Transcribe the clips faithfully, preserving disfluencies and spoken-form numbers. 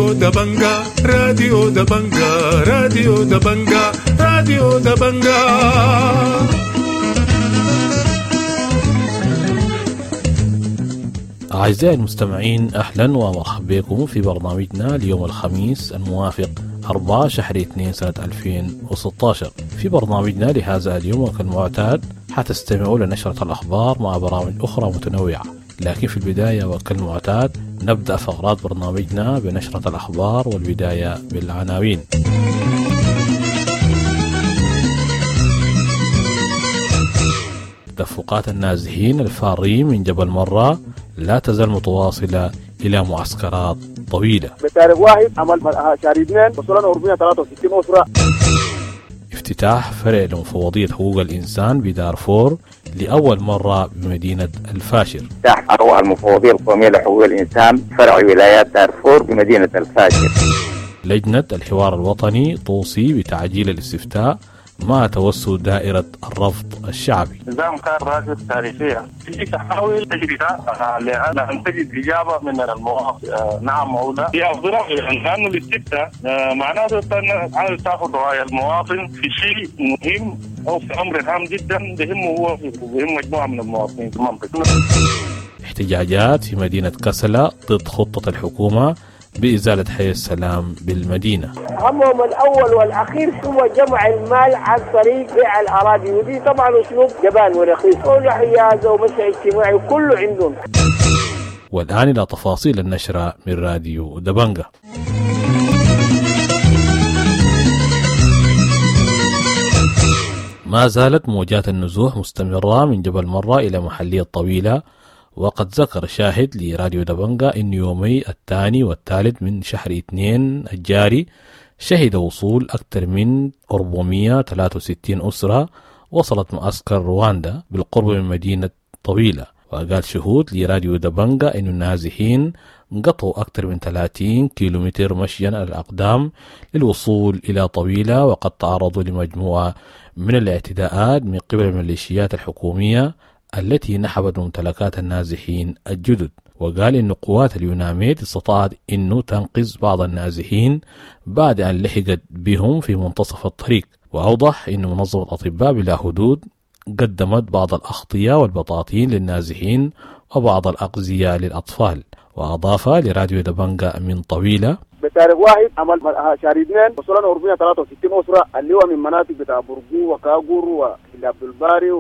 راديو دبنجا راديو دبنجا راديو دبنجا راديو دبنجا. أعزائي المستمعين، أهلا ومرحبا بكم في برنامجنا اليوم الخميس الموافق أربعة شهر اثنين سنة ألفين وستة عشر. في برنامجنا لهذا اليوم وكالمعتاد حتستمعوا لنشرة الأخبار مع برامج أخرى متنوعة، لكن في البداية وكالمعتاد نبدأ فقرات برنامجنا بنشرة الأخبار والبداية بالعناوين. تدفقات النازحين الفارين من جبل مرة لا تزال متواصلة إلى معسكرات طويلة. بتاريخ واحد عمل شهر اثنين وصلنا أربعمائة وثلاثة وستين أسرة. افتتاح فرع لمفوضية حقوق الإنسان بدارفور لأول مرة بمدينة الفاشر. افتتاح أروع المفوضية القومية لحقوق الإنسان فرع ولايات دارفور بمدينة الفاشر. لجنة الحوار الوطني توصي بتعجيل الاستفتاء مع توسع دائرة الرفض الشعبي. نظام كان راكب تاريخيا في تحاول تجربة لأن تجد إجابة من المواطن نعم أو لا. هي أفضل لأن الاستفتاء معناته أن تأخذ رأي المواطن في شيء مهم أو في أمر هام جدا بهمه هو وبهم مجموعة من المواطنين في المنطقة. احتجاجات في مدينة كسلة ضد خطة الحكومة بإزالة حي السلام بالمدينة. همهم الأول والأخير هو جمع المال عن طريق بيع الأراضي، ودي طبعا أسلوب جبان ورخيص، كله حيازة ومشي اجتماعي وكله عندهم. والآن إلى تفاصيل النشرة من راديو دبنجا. ما زالت موجات النزوح مستمرة من جبل مرة إلى محلية طويلة، وقد ذكر شاهد لراديو دبنجا إن يومي الثاني والثالث من شهر اثنين الجاري شهد وصول أكثر من أربعمائة وثلاثة وستين أسرة وصلت معسكر رواندا بالقرب من مدينة طويلة. وقال شهود لراديو دبنجا إن النازحين قطعوا أكثر من ثلاثين كيلومتر مشيا على الأقدام للوصول إلى طويلة، وقد تعرضوا لمجموعة من الاعتداءات من قبل الميليشيات الحكومية التي نحبت ممتلكات النازحين الجدد. وقال إن قوات اليوناميد استطاعت إنه تنقذ بعض النازحين بعد أن لحقت بهم في منتصف الطريق. وأوضح إن منظمة أطباء بلا حدود قدمت بعض الأغطية والبطاطين للنازحين وبعض الأغذية للأطفال. وأضاف لراديو دبنجا من طويلة بتاريخ واحد عمل شهر اثنين وصلنا أربعمائة وثلاثة وستين أسرة اللي هو من مناطق بتاع برقو وكاغور وعبد الباري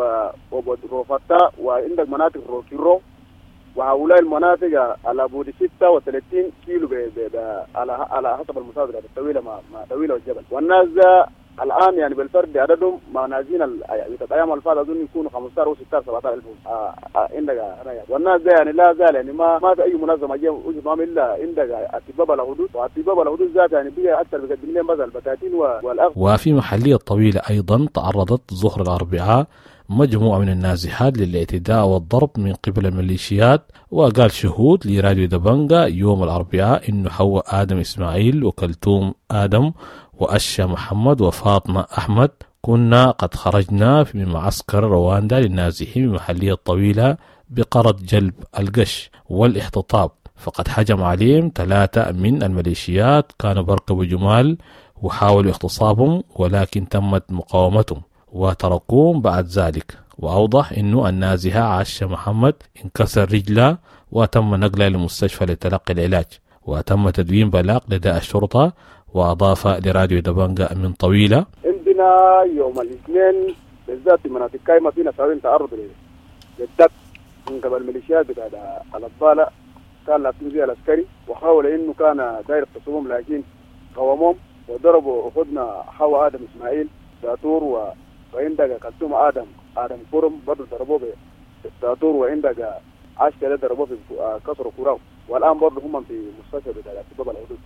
وروفتا وعندك مناطق روكيرو، وهؤلاء المناطق على بعد ستة وثلاثين كيلو على على حسب المسافة الطويلة مع طويلة والجبل. والناس الآن يعني بالفرد عددهم مع نازين الأيام الفاضلة أظن يكونوا خمسة عشر وستة عشر سبعة عشر ألف عندك هنا. والناس ده يعني لا زال يعني ما ما في أي منظمة جاء وجد معهم إلا عندك أطباء بلا حدود، وأطباء بلا حدود ذات يعني بيجي أكثر بقدم لهم بدل البتاتين والأغذية. وفي محلية طويلة أيضا تعرضت ظهر الأربعاء مجموعة من النازحات للاعتداء والضرب من قبل الميليشيات. وقال شهود لراديو دبنجا يوم الأربعاء إنه حواء آدم إسماعيل وكلثوم آدم وأشا محمد وفاطمة أحمد كنا قد خرجنا من معسكر رواندا للنازحين بمحلية طويلة بقرض جلب القش والاحتطاب، فقد هجم عليهم ثلاثة من الميليشيات كانوا بركبوا جمال وحاولوا اغتصابهم، ولكن تمت مقاومتهم وتركوهم بعد ذلك. وأوضح إنه النازحة عاشا محمد انكسر رجله وتم نقله للمستشفى لتلقي العلاج، وتم تدوين بلاغ لدى الشرطة. وأضاف لراديو دبنجا من طويلة عندنا يوم الاثنين بالذات في مناطق قائمة فينا سوين تعرض للدب من قبل الميليشيات بتاع الأطفال، كان لابسين زي العسكري وحاول إنه كان داير اغتصابهم، لكن قومهم وضربوا أخذنا حوا آدم إسماعيل داتور و... وعندك كلثوم آدم آدم كورم برضه ضربوه داتور، وعندك عسكري ضربوه في كسر كوراو، والآن برضه هم في مستشفى بتاع الأطباء الحدود.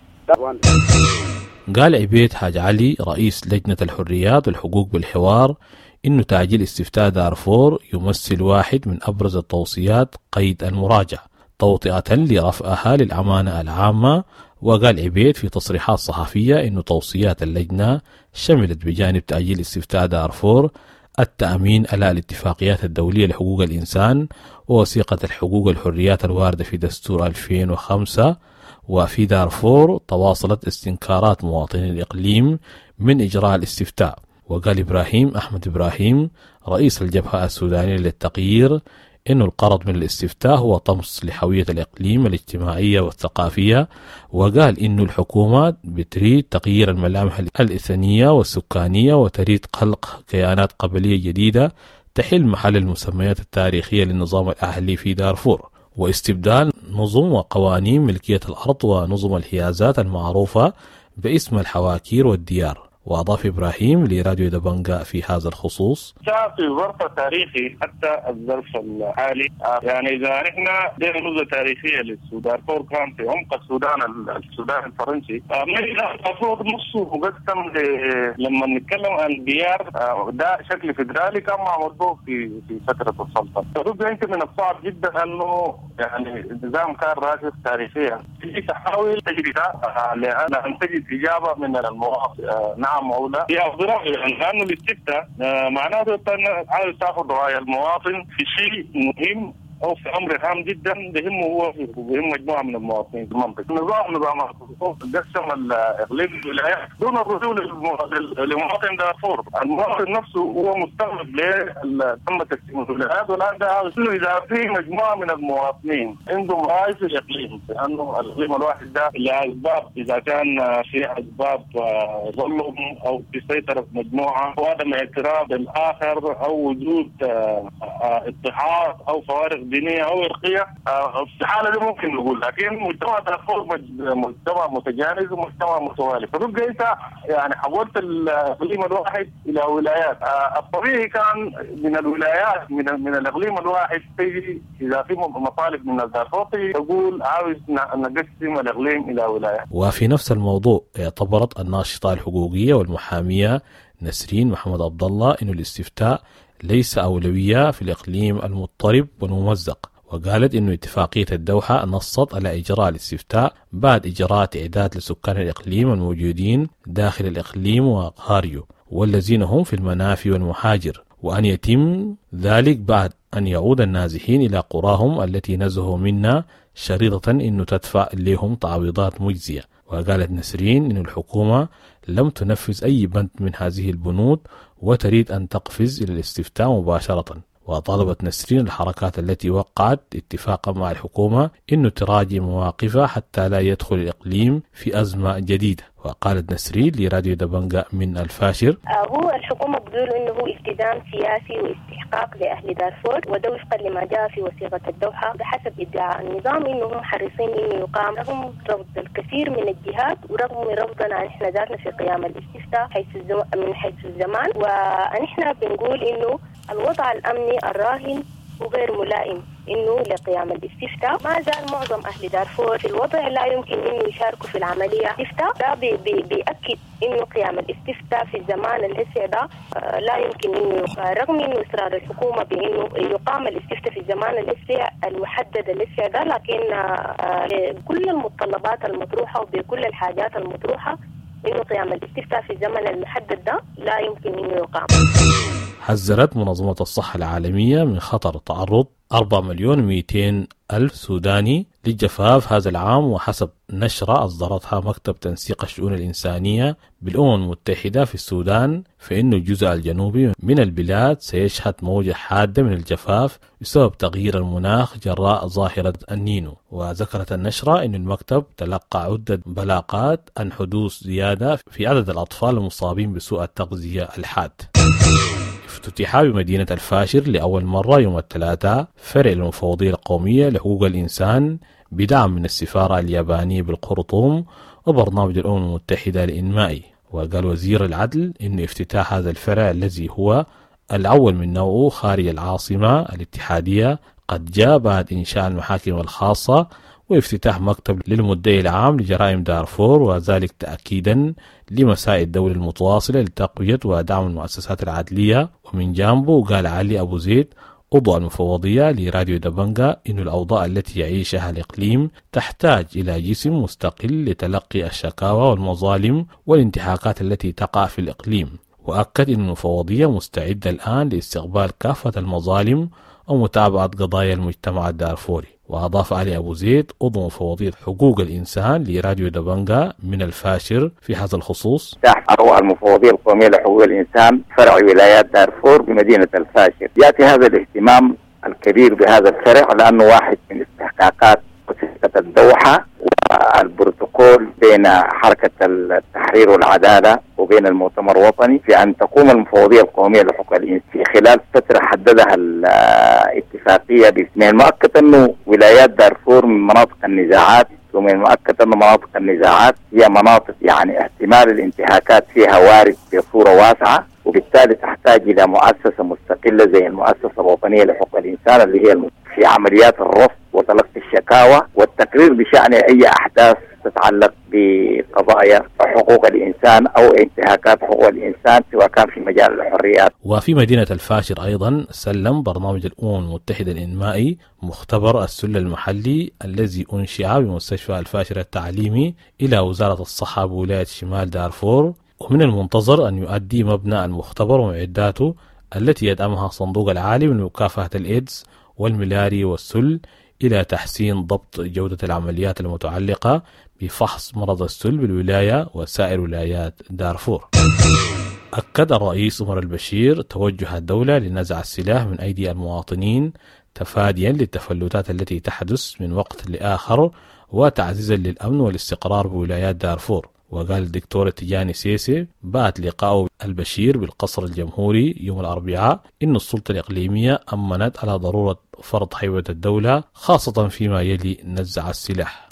قال عبيد حاج علي رئيس لجنة الحريات والحقوق بالحوار إنه تعجيل استفتاء دارفور يمثل واحد من أبرز التوصيات قيد المراجعة توطئة لرفعها للأمانة العامة. وقال عبيد في تصريحات صحفية إنه توصيات اللجنة شملت بجانب تعجيل استفتاء دارفور التأمين على الاتفاقيات الدولية لحقوق الإنسان ووثيقة الحقوق والحريات الواردة في دستور ألفين وخمسة. وفي دارفور تواصلت استنكارات مواطني الإقليم من إجراء الاستفتاء. وقال إبراهيم أحمد إبراهيم رئيس الجبهة السودانية للتغيير إنه القرض من الاستفتاء هو طمس لهوية الإقليم الاجتماعية والثقافية، وقال إنه الحكومات بتريد تغيير الملامح الإثنية والسكانية وتريد خلق كيانات قبلية جديدة تحل محل المسميات التاريخية للنظام الأهلي في دارفور، واستبدال نظم وقوانين ملكية الأرض ونظم الحيازات المعروفة باسم الحواكير والديار. وأضاف إبراهيم لراديو دبنجا في هذا الخصوص: جاء في ظرف تاريخي حتى الظرف الحالي، يعني إذا نحن دينا نبذة تاريخية للسودان، دارفور كان في عمق السودان السودان الفرنسي، المفروض نصه مقسم لما نتكلم عن ديار، ده شكل فيدرالي كان معمول في في فترة السلطنة. فبقى يمكن من الصعب جدا أنه يعني النظام كان راكب تاريخيا تجي تحاول تجربة لأن تجد إجابة من المواقف نعم أو لا. هي أفضل لأنه الاستفتاء معناته أن عاوز تأخذ رأي المواطن في شيء مهم أو في أمر هام جدا بهمه هو وبهم مجموعة من المواطنين في المنطقة. نظام نظام قسم الإقليم الولايات دون الرجوع لمواطن دارفور. المواطن نفسه هو مستغرب ليه تم تقسيم الولايات، والآن ده إذا في مجموعة من المواطنين عندهم رأي في الإقليم، لأنه الإقليم الواحد ده لأسباب إذا كان في أسباب ظلم أو في سيطرة مجموعة وعدم اعتراف بالآخر أو وجود اضطهاد أو فوارق دينية أو عرقية، في الحالة دي ممكن نقول. لكن مجتمع دارفور مجتمع متجانس ومجتمع متوالي، فبقى أنت يعني حولت الإقليم الواحد إلى ولايات. الطبيعي كان من الولايات من من الإقليم الواحد تيجي إذا في مطالب من الدارفور تقول عاوز نقسم الإقليم إلى ولايات. وفي نفس الموضوع اعتبرت الناشطة الحقوقية والمحامية نسرين محمد عبد الله إنه الاستفتاء ليس أولوية في الإقليم المضطرب والممزق، وقالت إنه اتفاقية الدوحة نصت على إجراء الاستفتاء بعد إجراء إعداد لسكان الإقليم الموجودين داخل الإقليم وقاريو والذين هم في المنافي والمحاجر، وأن يتم ذلك بعد أن يعود النازحين إلى قراهم التي نزهوا منا شريطة إنه تدفع لهم تعويضات مجزية. وقالت نسرين إن الحكومة لم تنفذ أي بند من هذه البنود وتريد أن تقفز إلى الاستفتاء مباشرة. وطالبت نسرين الحركات التي وقعت اتفاقا مع الحكومة إنه تراجع مواقفها حتى لا يدخل الإقليم في أزمة جديدة. وقالت نسرين لراديو دبنجا من الفاشر: هو الحكومة بتقول إنه هو التزام سياسي واستحقاق لأهل دارفور، وده وفقا لما جاء في وثيقة الدوحة بحسب ادعاء النظام إنه هم حريصين إنه يقام رغم رفض الكثير من الجهات ورغم رفضنا نحن ذاتنا في قيام الاستفتاء حيث من حيث الزمان. ونحن بنقول إنه الوضع الأمني الراهن وغير ملائم إنه لقيام الاستفتاء. ما زال معظم أهل دارفور في الوضع لا يمكن إنه يشاركوا في العملية الاستفتاء. ده بي بي بيأكد إنه قيام الاستفتاء في الزمان الهسي ده آه لا يمكن إنه رغم إنه إصرار الحكومة بإنه يقام الاستفتاء في الزمان الهسي المحدد الهسي ده، لكن آه بكل المتطلبات المطروحة وبكل الحاجات المطروحة إنه قيام الاستفتاء في الزمن المحدد ده لا يمكن إنه يقام. حذرت منظمة الصحة العالمية من خطر تعرض أربعة مليون ومئتين ألف سوداني للجفاف هذا العام، وحسب نشرة أصدرتها مكتب تنسيق الشؤون الإنسانية بالأمم المتحدة في السودان، فإن الجزء الجنوبي من البلاد سيشهد موجة حادة من الجفاف بسبب تغيير المناخ جراء ظاهرة النينو. وذكرت النشرة أن المكتب تلقى عدة بلاغات عن حدوث زيادة في عدد الأطفال المصابين بسوء التغذية الحاد. افتتح بمدينة الفاشر لأول مرة يوم الثلاثاء فرع المفوضية القومية لحقوق الإنسان بدعم من السفارة اليابانية بالخرطوم وبرنامج الأمم المتحدة لإنمائي. وقال وزير العدل إن افتتاح هذا الفرع الذي هو الأول من نوعه خارج العاصمة الاتحادية قد جاء بعد إنشاء المحاكم الخاصة وافتتاح مكتب للمدعي العام لجرائم دارفور، وذلك تأكيدا لمساعي الدولة المتواصلة لتقوية ودعم المؤسسات العدلية. ومن جانبه قال علي أبو زيد عضو المفوضية لراديو دبنجا إن الأوضاع التي يعيشها الإقليم تحتاج إلى جسم مستقل لتلقي الشكاوى والمظالم والانتهاكات التي تقع في الإقليم. وأكد أن المفوضية مستعدة الآن لاستقبال كافة المظالم ومتابعة قضايا المجتمع الدارفوري. وأضاف علي أبو زيد عضو مفوضية حقوق الإنسان لراديو دبنجا من الفاشر في هذا الخصوص: تحت أروع المفوضية القومية لحقوق الإنسان فرع ولايات دارفور بمدينة الفاشر. يأتي هذا الاهتمام الكبير بهذا الفرع لأنه واحد من استحقاقات وثيقة الدوحة والبروتوكول بين حركة التحرير والعدالة وبين المؤتمر الوطني في أن تقوم المفوضية القومية لحقوق الإنسان في خلال فترة حددها الاتفاقية باثنين. المؤكد أنه ولايات دارفور من مناطق النزاعات، ومن المؤكد أن مناطق النزاعات هي مناطق يعني احتمال الانتهاكات فيها وارد بصورة واسعة، وبالتالي تحتاج إلى مؤسسة مستقلة زي المؤسسة الوطنية لحقوق الإنسان اللي هي في عمليات الرفض وتلقي الشكاوى والتقرير بشأن أي أحداث تتعلق بقضايا حقوق الإنسان أو انتهاكات حقوق الإنسان سواء كان في مجال الحريات. وفي مدينة الفاشر أيضا سلم برنامج الأمم المتحدة الإنمائي مختبر السلة المحلي الذي أنشئ بمستشفى الفاشر التعليمي إلى وزارة الصحة بولاية شمال دارفور، ومن المنتظر أن يؤدي مبنى المختبر ومعداته التي يدعمها صندوق العالمي لمكافحة الإيدز والملاريا والسل إلى تحسين ضبط جودة العمليات المتعلقة بفحص مرض السل بالولاية وسائر ولايات دارفور. أكد الرئيس عمر البشير توجه الدولة لنزع السلاح من أيدي المواطنين تفاديا للتفلتات التي تحدث من وقت لآخر وتعزيزا للأمن والاستقرار بولايات دارفور. وقال الدكتور تيجاني سيسي بعد لقاء البشير بالقصر الجمهوري يوم الأربعاء إن السلطة الإقليمية أمنت على ضرورة فرض هيبة الدولة خاصة فيما يلي نزع السلاح.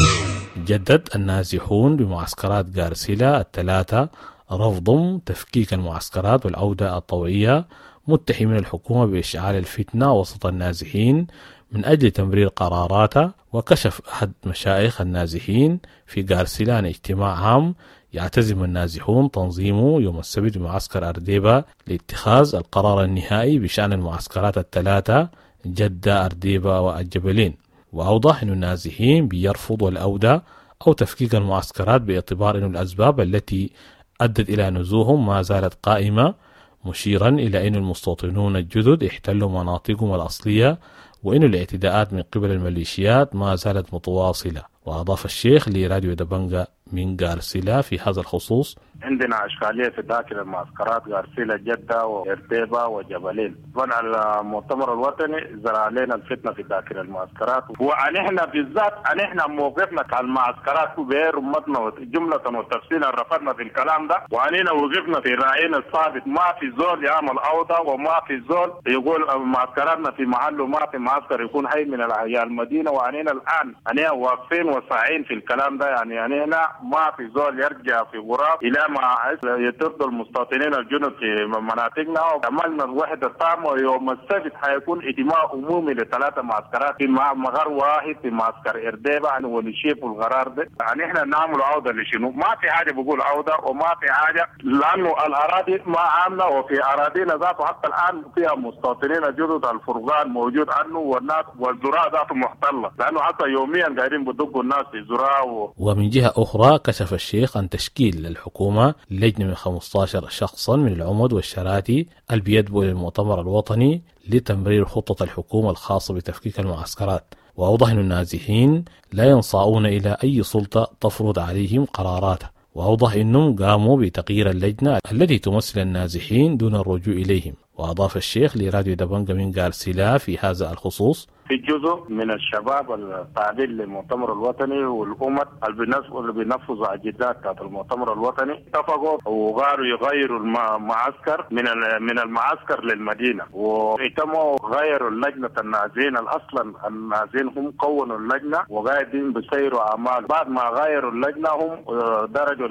جدد النازحون بمعسكرات غارسيلا الثلاثة رفضهم تفكيك المعسكرات والعودة الطوعية، متهمين الحكومة بإشعال الفتنة وسط النازحين من أجل تمرير قراراتها. وكشف أحد مشايخ النازحين في غارسيلا عن اجتماع عام يعتزم النازحون تنظيمه يوم السبت بمعسكر أرديبة لاتخاذ القرار النهائي بشأن المعسكرات الثلاثة جدة أرديبة والجبلين. وأوضح أن النازحين بيرفضوا العودة أو تفكيك المعسكرات باعتبار أن الأسباب التي أدت إلى نزوحهم ما زالت قائمة، مشيرا إلى أن المستوطنون الجدد احتلوا مناطقهم الأصلية وأن الاعتداءات من قبل الميليشيات ما زالت متواصلة. وأضاف الشيخ لراديو دبنجا من غارسيلا في هذا الخصوص: عندنا إشكالية في داخل المعسكرات غارسيلا جدة وإرديبة وجبلين. طبعا المؤتمر الوطني زرع علينا الفتنة في داخل المعسكرات، ونحن بالذات نحن موقفنا كالمعسكرات كبير أمتنا جملة وتفصيلا رفضنا في الكلام ده، وعنينا وقفنا في رأينا الثابت ما في زول يعمل أوضة وما في زول يقول معسكراتنا في محل وما في معسكر يكون حي من الأحياء المدينة. وعنينا الآن أنا واقفين وساعين في الكلام ده، يعني عنينا ما في زول يرجع في غراب إلى ما يترضى المستوطنين الجنوب في مناطقنا. وعملنا الوحدة التامة ويوم السبت حيكون اجتماع عمومي لثلاثة معسكرات في مغار واحد في معسكر إرديبة يعني ونشيف القرار ده. يعني احنا نعمل عودة لشنو؟ ما في حاجة بقول عودة وما في حاجة، لأنه الأراضي ما عاملة وفي أراضينا ذاته حتى الآن فيها مستوطنين جدد. الفرقان موجود عنه والناس والزراعة ذاته محتلة، لأنه حتى يوميا قاعدين بدقوا الناس في زراعة و... ومن جهة أخرى كشف الشيخ عن تشكيل الحكومة لجنة من خمسة عشر شخصا من العمد والشراتي اللي بيدبوا للمؤتمر الوطني لتمرير خطة الحكومة الخاصة بتفكيك المعسكرات. وأوضح أن النازحين لا ينصاعون إلى أي سلطة تفرض عليهم قراراتها. وأوضح أنهم قاموا بتغيير اللجنة التي تمثل النازحين دون الرجوع إليهم. وأضاف الشيخ لراديو دبنجا من غارسيلا في هذا الخصوص: في جزء من الشباب التابعين للمؤتمر الوطني والأمة اللي بينفذوا أجندات بتاعت المؤتمر الوطني اتفقوا وقالوا يغيروا المعسكر من من المعسكر للمدينة، واتموا غيروا لجنة النازحين. أصلا النازحين هم كونوا اللجنة وقاعدين بيسيروا أعمال. بعد ما غيروا اللجنة هم درجوا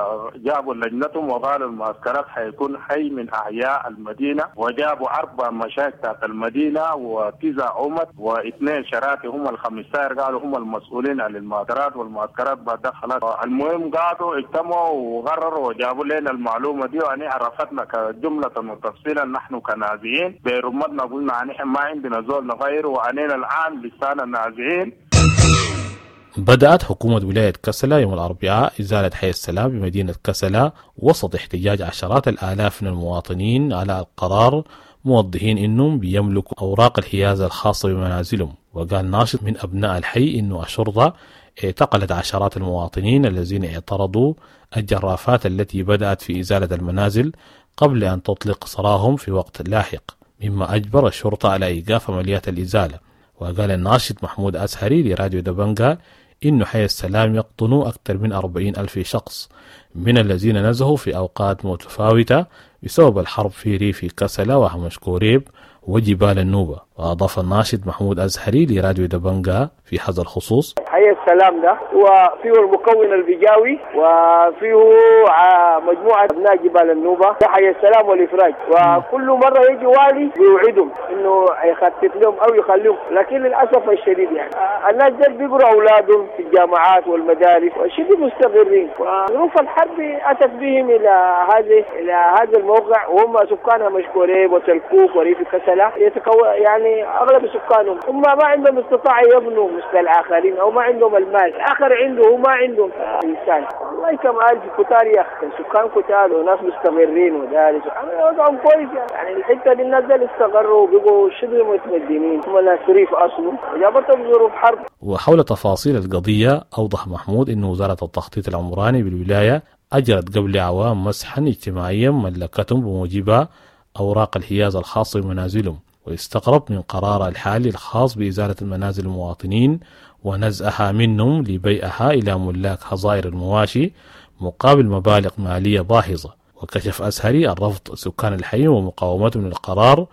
جابوا لجنتهم وقالوا المعسكرات حيكون حي من أحياء المدينة، وجابوا أربع مشايخ بتاعت المدينة وتسع عمد واثنين شراتي هم الخمسة قالوا هم المسؤولين عن المعسكرات والمعسكرات بعد خلاص. المهم قعدوا اجتمعوا وقرروا وجابوا لنا المعلومة دي، وأني عرفتنا كجملة وتفصيلا نحن كنازحين برمضنا قلنا أني ما عندنا زول نغير، وأنينا الآن لسان النازحين. بدأت حكومة ولاية كسلا يوم الأربعاء إزالة حي السلام بمدينة كسلا وسط احتجاج عشرات الآلاف من المواطنين على القرار، موضحين أنهم بيملكوا أوراق الحيازة الخاصة بمنازلهم. وقال ناشط من أبناء الحي أنه الشرطة اعتقلت عشرات المواطنين الذين اعترضوا الجرافات التي بدأت في إزالة المنازل قبل أن تطلق سراهم في وقت لاحق، مما أجبر الشرطة على إيقاف عمليات الإزالة. وقال الناشط محمود أزهري لراديو دبنجا إنه حي السلام يقطنوا أكثر من أربعين ألف شخص من الذين نزهوا في أوقات متفاوتة بسبب الحرب في ريف كسلا وهمش كوريب وجبال النوبة. وأضاف الناشط محمود أزهري لراديو دبنجا في هذا الخصوص: حي السلام ده وفيه المكون البجاوي وفيه مجموعة أبناء جبال النوبة، ده حي السلام والإفراج، وكل مرة يجي والي بيوعدهم إنه يخطط لهم أو يخليهم، لكن للأسف الشديد يعني الناس دول بيقروا أولادهم في الجامعات والمدارس وشبه مستقرين، وظروف الحرب أتت بهم إلى هذه إلى هذا الموقع، وهم سكانها مشكوريب وتلكوك وريف كسلا يتكون يعني أغلب سكانهم هم ما عندهم استطاعة يبنوا مثل الآخرين أو ما عندهم المال، الآخر عنده وما عندهم إنسان. والله كم قال في كتار يا أخي سكان كتار وناس مستمرين ودارس وضعهم كويس يعني الحتة دي الناس اللي استقروا وبقوا شبه متمدنين، هم ناس ريف أصله وجابتهم ظروف حرب. وحول تفاصيل القضية أوضح محمود إن وزارة التخطيط العمراني بالولاية أجرت قبل أعوام مسحا اجتماعيا ملكتهم بموجب أوراق الحيازة الخاصة بمنازلهم، واستقرب من قرار الحالي الخاص بإزالة المنازل المواطنين ونزعها منهم لبيعها إلى ملاك حظائر المواشي مقابل مبالغ مالية باهظة. وكشف أزهري الرفض سكان الحي ومقاومتهم للقرار،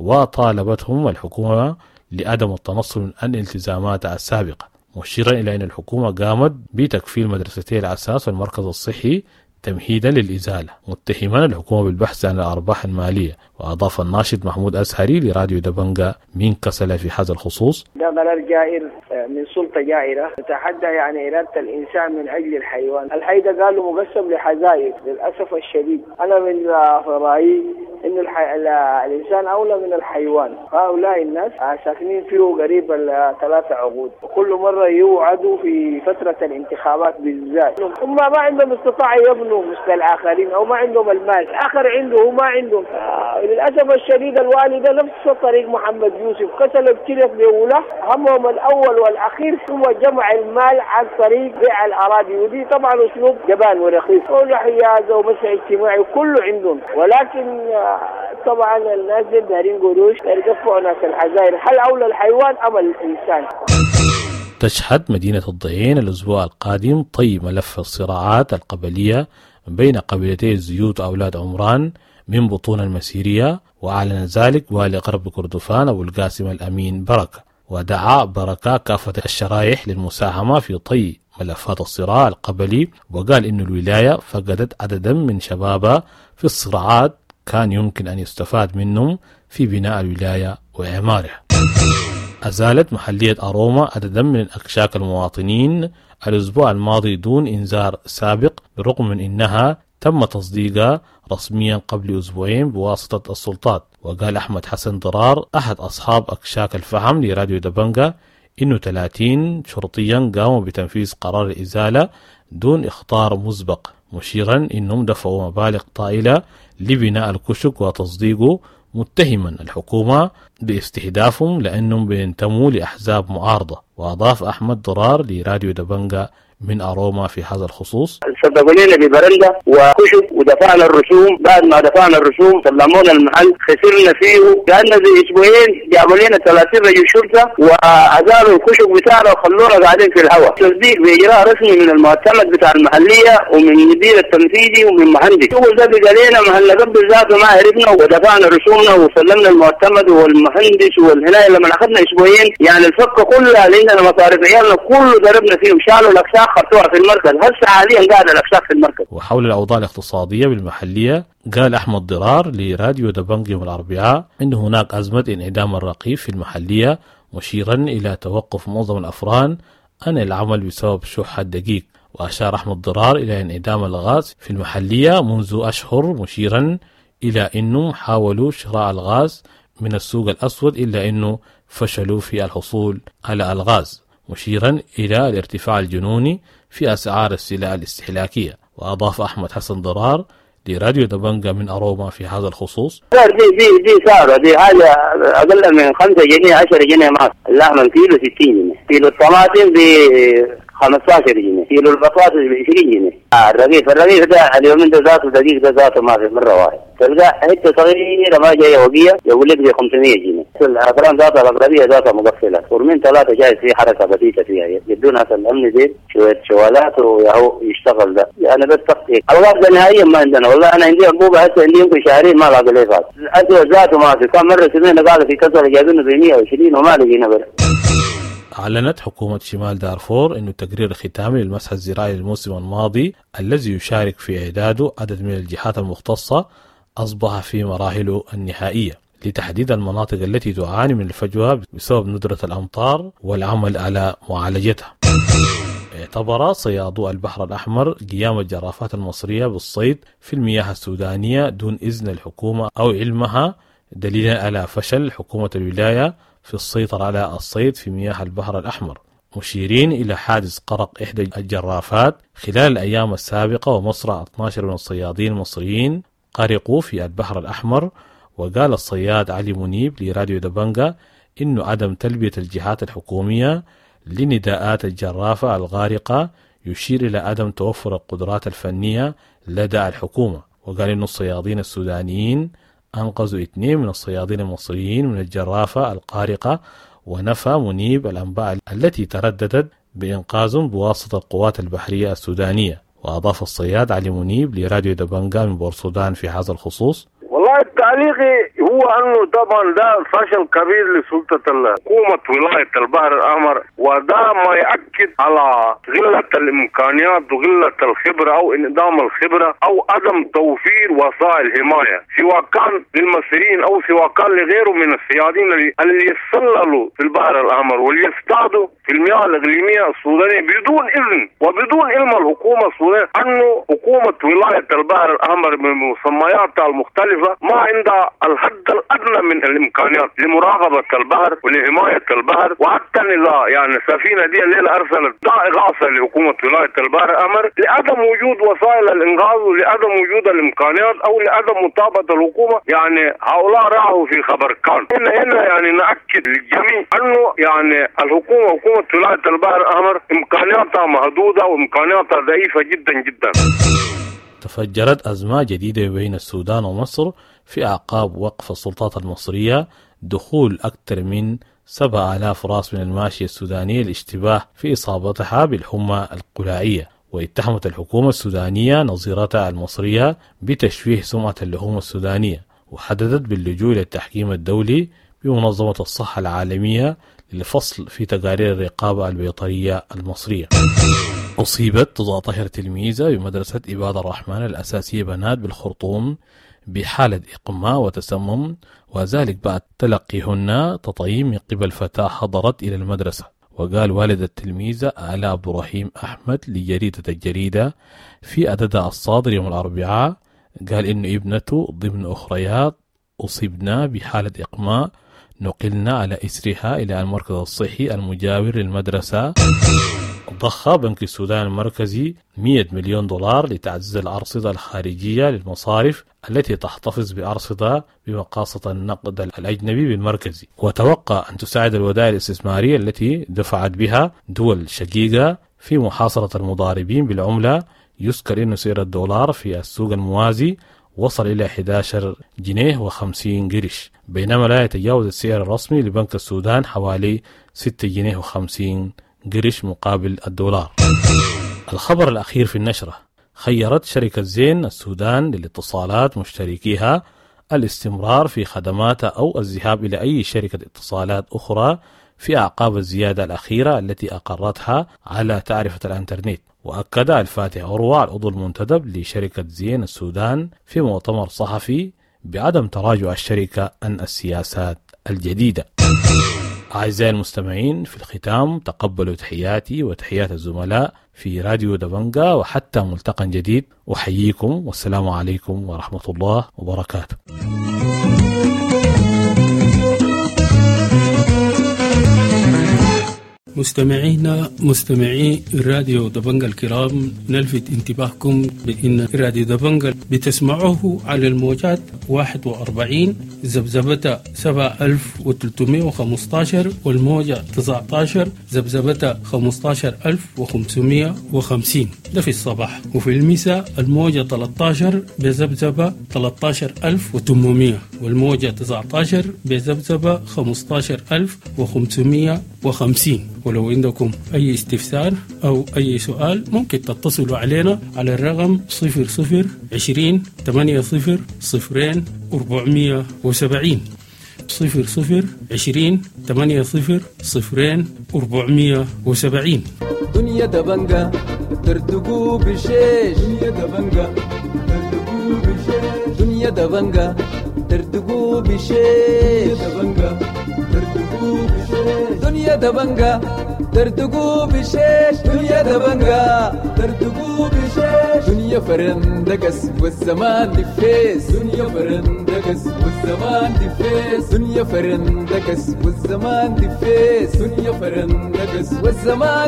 وطالبتهم الحكومة لعدم التنصل عن التزاماتها السابقة، مشيرا إلى أن الحكومة قامت بتكفيل مدرستي الأساس والمركز الصحي تمهيدا للإزالة، متهما الحكومة بالبحث عن الأرباح المالية. وأضاف الناشط محمود أزهري لراديو دبنجا من كسلا في هذا الخصوص: ده قرار جائر من سلطة جائرة تتحدى يعني إرادة الإنسان من أجل الحيوان. الحي ده قالوا مقسم لحظائر للأسف الشديد. أنا من رأيي إن الحي... الإنسان أولى من الحيوان. هؤلاء الناس ساكنين فيه قريب ثلاثة عقود، وكل مرة يوعدوا في فترة الانتخابات بالذات هم ما عندهم استطاعة يبنوا مثل الآخرين أو ما عندهم المال، الآخر عنده وما عندهم. للأسف الشديد الوالدة نفس طريق محمد يوسف كسل ابتلت بأولى، همهم الأول والأخير هو جمع المال عن طريق بيع الأراضي، ودي طبعا أسلوب جبان ورخيص، كل حيازة ومسح اجتماعي كله عندهم. ولكن طبعا الناس دي دارين قروش يرقفوا ناس الحزائر، هل أولى الحيوان أم الإنسان؟ تشهد مدينة الضعين الأسبوع القادم طي ملف الصراعات القبلية بين قبيلتي الزيوت وأولاد عمران من بطون المسيرية، وأعلن ذلك والي غرب كردفان أبو القاسم الأمين بركة. ودعا بركة كافة الشرائح للمساهمة في طي ملفات الصراع القبلي، وقال إن الولاية فقدت عددا من شبابها في الصراعات كان يمكن أن يستفاد منهم في بناء الولاية وإعمارها. أزالت محلية أروما عددا من أكشاك المواطنين الأسبوع الماضي دون إنذار سابق، بالرغم من أنها تم تصديقها رسميا قبل أسبوعين بواسطة السلطات. وقال أحمد حسن ضرار أحد أصحاب أكشاك الفحم لراديو دبنجا إنه ثلاثين شرطيا قاموا بتنفيذ قرار الإزالة دون إخطار مسبق، مشيرا إنهم دفعوا مبالغ طائلة لبناء الكشك وتصديقه، متهما الحكومة باستهدافهم لأنهم بينتموا لأحزاب معارضة. وأضاف أحمد ضرار لراديو دبنجا من أروما في هذا الخصوص: صدقوا لنا ببرندة وكشف ودفعنا الرسوم، بعد ما دفعنا الرسوم سلمونا المحل خسرنا فيه، كأن زي أسبوعين جابوا لنا ثلاثين رجل شرطة وأزالوا الكشف بتاعنا وخلونا قاعدين في الهواء، تصديق بإجراء رسمي من المعتمد بتاع المحلية ومن المدير التنفيذي ومن مهندس. شغل ده بقى لنا محل قبل ذاته ما عرفنا ودفعنا رسومنا وسلمنا المعتمد والمهندس، والهنا لما أخذنا أسبوعين يعني الفكة كلها لأننا مصاريف عيالنا كله ضربنا فيهم، شالوا الأكساق خطوها في المركز، هسه حاليا قاعد الأكساق في المركز. وحول الأوضاع الاقتصادية بالمحلية قال أحمد ضرار لراديو دبنجا يوم الأربعاء إن هناك أزمة انعدام الرقيف في المحلية، مشيرا إلى توقف معظم الأفران عن العمل بسبب شح الدقيق. وأشار أحمد ضرار إلى انعدام الغاز في المحلية منذ أشهر، مشيرا إلى أنهم حاولوا شراء الغاز من السوق الأسود إلا أنه فشلوا في الحصول على الغاز، مشيرا إلى الارتفاع الجنوني في أسعار السلع الاستهلاكية. وأضاف أحمد حسن ضرار لراديو دبنجة من أروما في هذا الخصوص: دي دي دي سعره دي حاجة أقل من خمسة جنيه عشرة جنيه مصر. اللحم الكيلو ستين جنيه، كيلو الطماطم ب خمستاشر جنيه، كيلو البطاطس ب عشرين جنيه. آه الرغيف الرغيف ده اليومين ده ذاته دقيق ده ذاته ما في مرة واحد، تلقى حتة صغيرة ما جاية وقية يقول لك ب خمسمية جنيه. الأفران ذاتها الأقربية ذاتها مقفلة، فورمين ثلاثة جاي في حركة بسيطة فيها يدون هسه الأمن دي شوية شوالات ويهو يشتغل ده. يعني بس تقطيع الوقت نهائيا ما عندنا. والله أنا عندي أنبوبة هسه عندي يمكن شهرين ما لاقي لي فات. الأسود ذاته ما في، كم مرة سمعنا قالوا في كسر جايبينه ب مية وعشرين وما لقينا بس. أعلنت حكومة شمال دارفور أن التقرير الختامي للمسح الزراعي للموسم الماضي الذي يشارك في إعداده عدد من الجهات المختصة أصبح في مراحله النهائية لتحديد المناطق التي تعاني من الفجوة بسبب ندرة الأمطار والعمل على معالجتها. اعتبر صيادو البحر الأحمر قيام الجرافات المصرية بالصيد في المياه السودانية دون إذن الحكومة أو علمها دليلا على فشل حكومة الولاية في السيطرة على الصيد في مياه البحر الأحمر، مشيرين إلى حادث قرق إحدى الجرافات خلال الأيام السابقة ومصرع اثني عشر من الصيادين المصريين غرقوا في البحر الأحمر. وقال الصياد علي منيب لراديو دبنجة إنه عدم تلبية الجهات الحكومية لنداءات الجرافة الغارقة يشير إلى عدم توفر القدرات الفنية لدى الحكومة. وقال إنه الصيادين السودانيين أنقذوا اثنين من الصيادين المصريين من الجرافة القارقة. ونفى منيب الأنباء التي ترددت بإنقاذهم بواسطة القوات البحرية السودانية. وأضاف الصياد علي منيب لراديو دبنجة من بورسودان في هذا الخصوص: والله تعليقي هو انه طبعا ده فشل كبير لسلطه حكومه ولايه البحر الاحمر، وده ما ياكد على قله الامكانيات وقله الخبره او انعدام الخبره او عدم توفير وسائل حمايه سواء كان للمصريين او سواء كان لغيره من الصيادين اللي يتسللوا في البحر الاحمر واللي يصطادوا في المياه الاقليميه السودانيه بدون اذن وبدون علم الحكومه السودانيه انه حكومه ولايه البحر الاحمر بمسمياتها المختلفه ما عندها الحد الادنى من الامكانيات لمراقبه البحر ولحمايه البحر. وحتى اذا يعني السفينه دي الليله ارسلت اغاثه لحكومه ولايه البحر الأحمر لعدم وجود وسائل الانقاذ ولعدم وجود الامكانيات او لعدم متابعه الحكومه، يعني هؤلاء راحوا في خبر كان. هنا هنا يعني ناكد للجميع انه يعني الحكومه حكومه ولايه البحر الأحمر امكانياتها محدوده وامكانياتها ضعيفه جدا جدا. تفجرت أزمة جديدة بين السودان ومصر في أعقاب وقف السلطات المصرية دخول أكثر من سبعة آلاف راس من الماشية السودانية الاشتباه في إصابتها بالحمى القلاعية. واتهمت الحكومة السودانية نظيرتها المصرية بتشويه سمعة اللحوم السودانية، وحددت باللجوء إلى التحكيم الدولي بمنظمة الصحة العالمية للفصل في تقارير الرقابة البيطرية المصرية. أصيبت تضاء طاهر تلميذة بمدرسة عباد الرحمن الأساسية بنات بالخرطوم بحالة إقماء وتسمم، وذلك بعد تلقيهن تطعيم من قبل فتاة حضرت إلى المدرسة. وقال والد التلميذة آلاء عبد الرحيم أحمد لجريدة الجريدة في عددها الصادر يوم الأربعاء، قال إنه ابنته ضمن أخريات أصيبنا بحالة إقماء، نقلنا على إسرها إلى المركز الصحي المجاور للمدرسة. ضخ بنك السودان المركزي مئة مليون دولار لتعزيز الأرصدة الخارجية للمصارف التي تحتفظ بأرصدة بمقاصة النقد الأجنبي بالمركزي، وتوقع أن تساعد الودائع الاستثمارية التي دفعت بها دول شقيقة في محاصرة المضاربين بالعملة. يذكر أن سعر الدولار في السوق الموازي وصل إلى أحد عشر جنيه وخمسين قرش، بينما لا يتجاوز السعر الرسمي لبنك السودان حوالي ستة جنيه وخمسين قرش مقابل الدولار. الخبر الأخير في النشرة: خيرت شركة زين السودان للاتصالات مشتركيها الاستمرار في خدماتها أو الذهاب إلى أي شركة اتصالات أخرى في أعقاب الزيادة الأخيرة التي أقرتها على تعرفة الإنترنت. وأكد الفاتح عروة العضو المنتدب لشركة زين السودان في مؤتمر صحفي بعدم تراجع الشركة عن السياسات الجديدة. أعزائي المستمعين، في الختام تقبلوا تحياتي وتحيات الزملاء في راديو دبنجة، وحتى ملتقى جديد أحييكم والسلام عليكم ورحمة الله وبركاته. مستمعينا مستمعي راديو دبنجة الكرام، نلفت انتباهكم بأن راديو دبنجة بتسمعوه على الموجات واحد وأربعين زبزبة سبعة ألف وثلاثمائة وخمسة عشر والموجة تسعة عشر زبزبة خمسة عشر ألف وخمسمائة وخمسين ده في الصباح، وفي المساء الموجة ثلاثة عشر بزبزبة ثلاثة عشر ألف وثمانمائة والموجة تسعة عشر بزبزبة خمسة عشر ألف وخمسمائة وخمسين. ولو عندكم أي استفسار أو أي سؤال ممكن تتصلوا علينا على الرقم صفر صفر عشرين ثمانية صفر صفرين أربعمائة وسبعين صفر صفر عشرين ثمانية صفر صفرين أربعمائة وسبعين. دنيا دبنجة ترتقو بشيش، دنيا دبنجة ترتقو بشيش، دنيا دبنجة ترتقو بشيش، دنيا دبنجة ترتقو بشيش، دنيا دبنجة ترتقو بشيش، دنيا فرندقس والزمان دفيس، دنيا فرندقس والزمان دفيس، دنيا فرندقس والزمان دفيس، دنيا فرندقس والزمان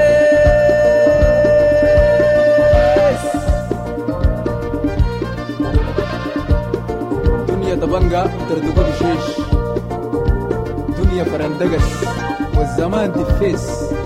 دفيس. دنيا دبنجة ترتقو بشيش، دنيا فرندقس والزمان دفيس.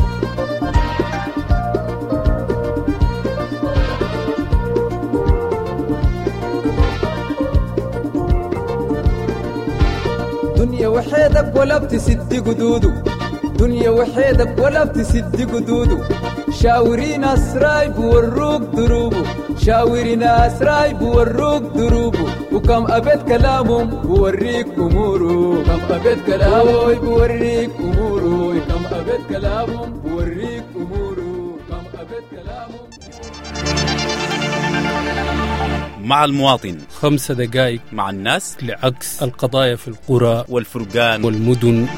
دنيا وحيدك ولا بتسد قدودو، دنيا وحيدك ولا بتسد قدودو، شاورين أسراي بوروك دروبو، شاورين أسراي بوروك دروبو، وكم أبد كلامهم بوريك أمورو، كم أبد كلامهم بوريك أمورو، كم أبد كلامهم بوريك أمورو، كم أبد كلامهم. مع المواطن خمسة دقائق مع الناس لعكس القضايا في القرى والفرقان والمدن.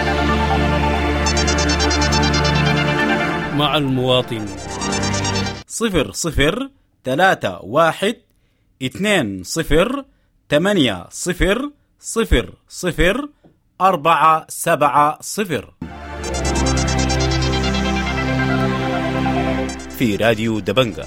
مع المواطن صفر صفر ثلاثة واحد اثنين صفر ثمانية صفر صفر صفر أربعة سبعة صفر. في راديو دبنجة.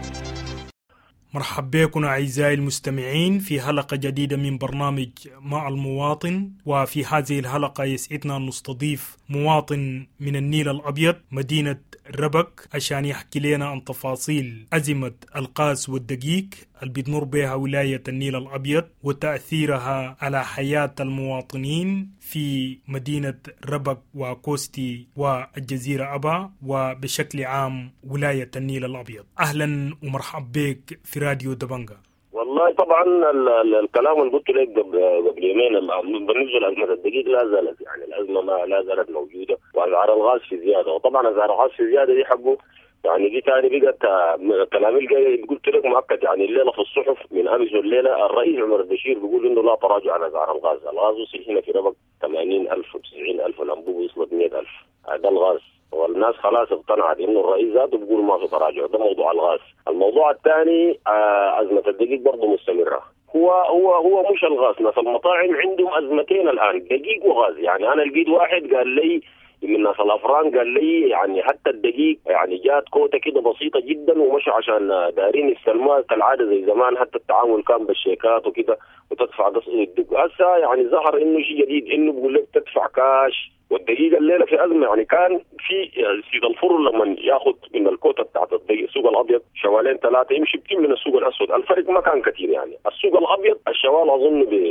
مرحب بكم أعزائي المستمعين في حلقة جديدة من برنامج مع المواطن. وفي هذه الحلقة يسعدنا أن نستضيف مواطن من النيل الأبيض مدينة ربك عشان يحكي لنا عن تفاصيل أزمة الغاز والدقيق اللي بتمر بها ولاية النيل الأبيض وتأثيرها على حياة المواطنين في مدينة ربك وكوستي والجزيرة أبا وبشكل عام ولاية النيل الأبيض. أهلا ومرحب بك في راديو دبنجة. والله طبعا الكلام اللي قلت لك قبل يومين بالنسبه لازمه الدقيق لا زالت، يعني الازمه ما لا زالت موجوده، واسعار الغاز في زياده، وطبعا اسعار الغاز في زياده دي حقه يعني دي ثاني بقت كلام اللي قلت لك مؤكد. يعني الليله في الصحف من امس الليله الرئيس عمر البشير بيقول انه لا تراجع على اسعار الغاز، الغاز وصل هنا في ربك ثمانين ألف وتسعين ألف والانبوب وصلت مئة ألف، هذا الغاز، والناس خلاص اقتنعت انه الرئيس ذاته بيقول ما في تراجع. ده موضوع الغاز. الموضوع الثاني ازمه الدقيق برضه مستمره. هو هو هو مش الغاز، ناس المطاعم عندهم ازمتين الان، دقيق وغاز. يعني انا لقيت واحد قال لي من ناس الافران قال لي يعني حتى الدقيق يعني جات كوتا كده بسيطه جدا ومش عشان دارين يستلموها كالعاده زي زمان، حتى التعامل كان بالشيكات وكده وتدفع الدق. هسه يعني ظهر انه شيء جديد، انه بيقول لك تدفع كاش. والدقيقه الليله في ازمه، يعني كان في سيد الفر لما ياخذ من الكوتا بتاعت الدقيق السوق الابيض شوالين ثلاثه يمشي بكم من السوق الاسود، الفرق ما كان كثير. يعني السوق الابيض الشوال اظن ب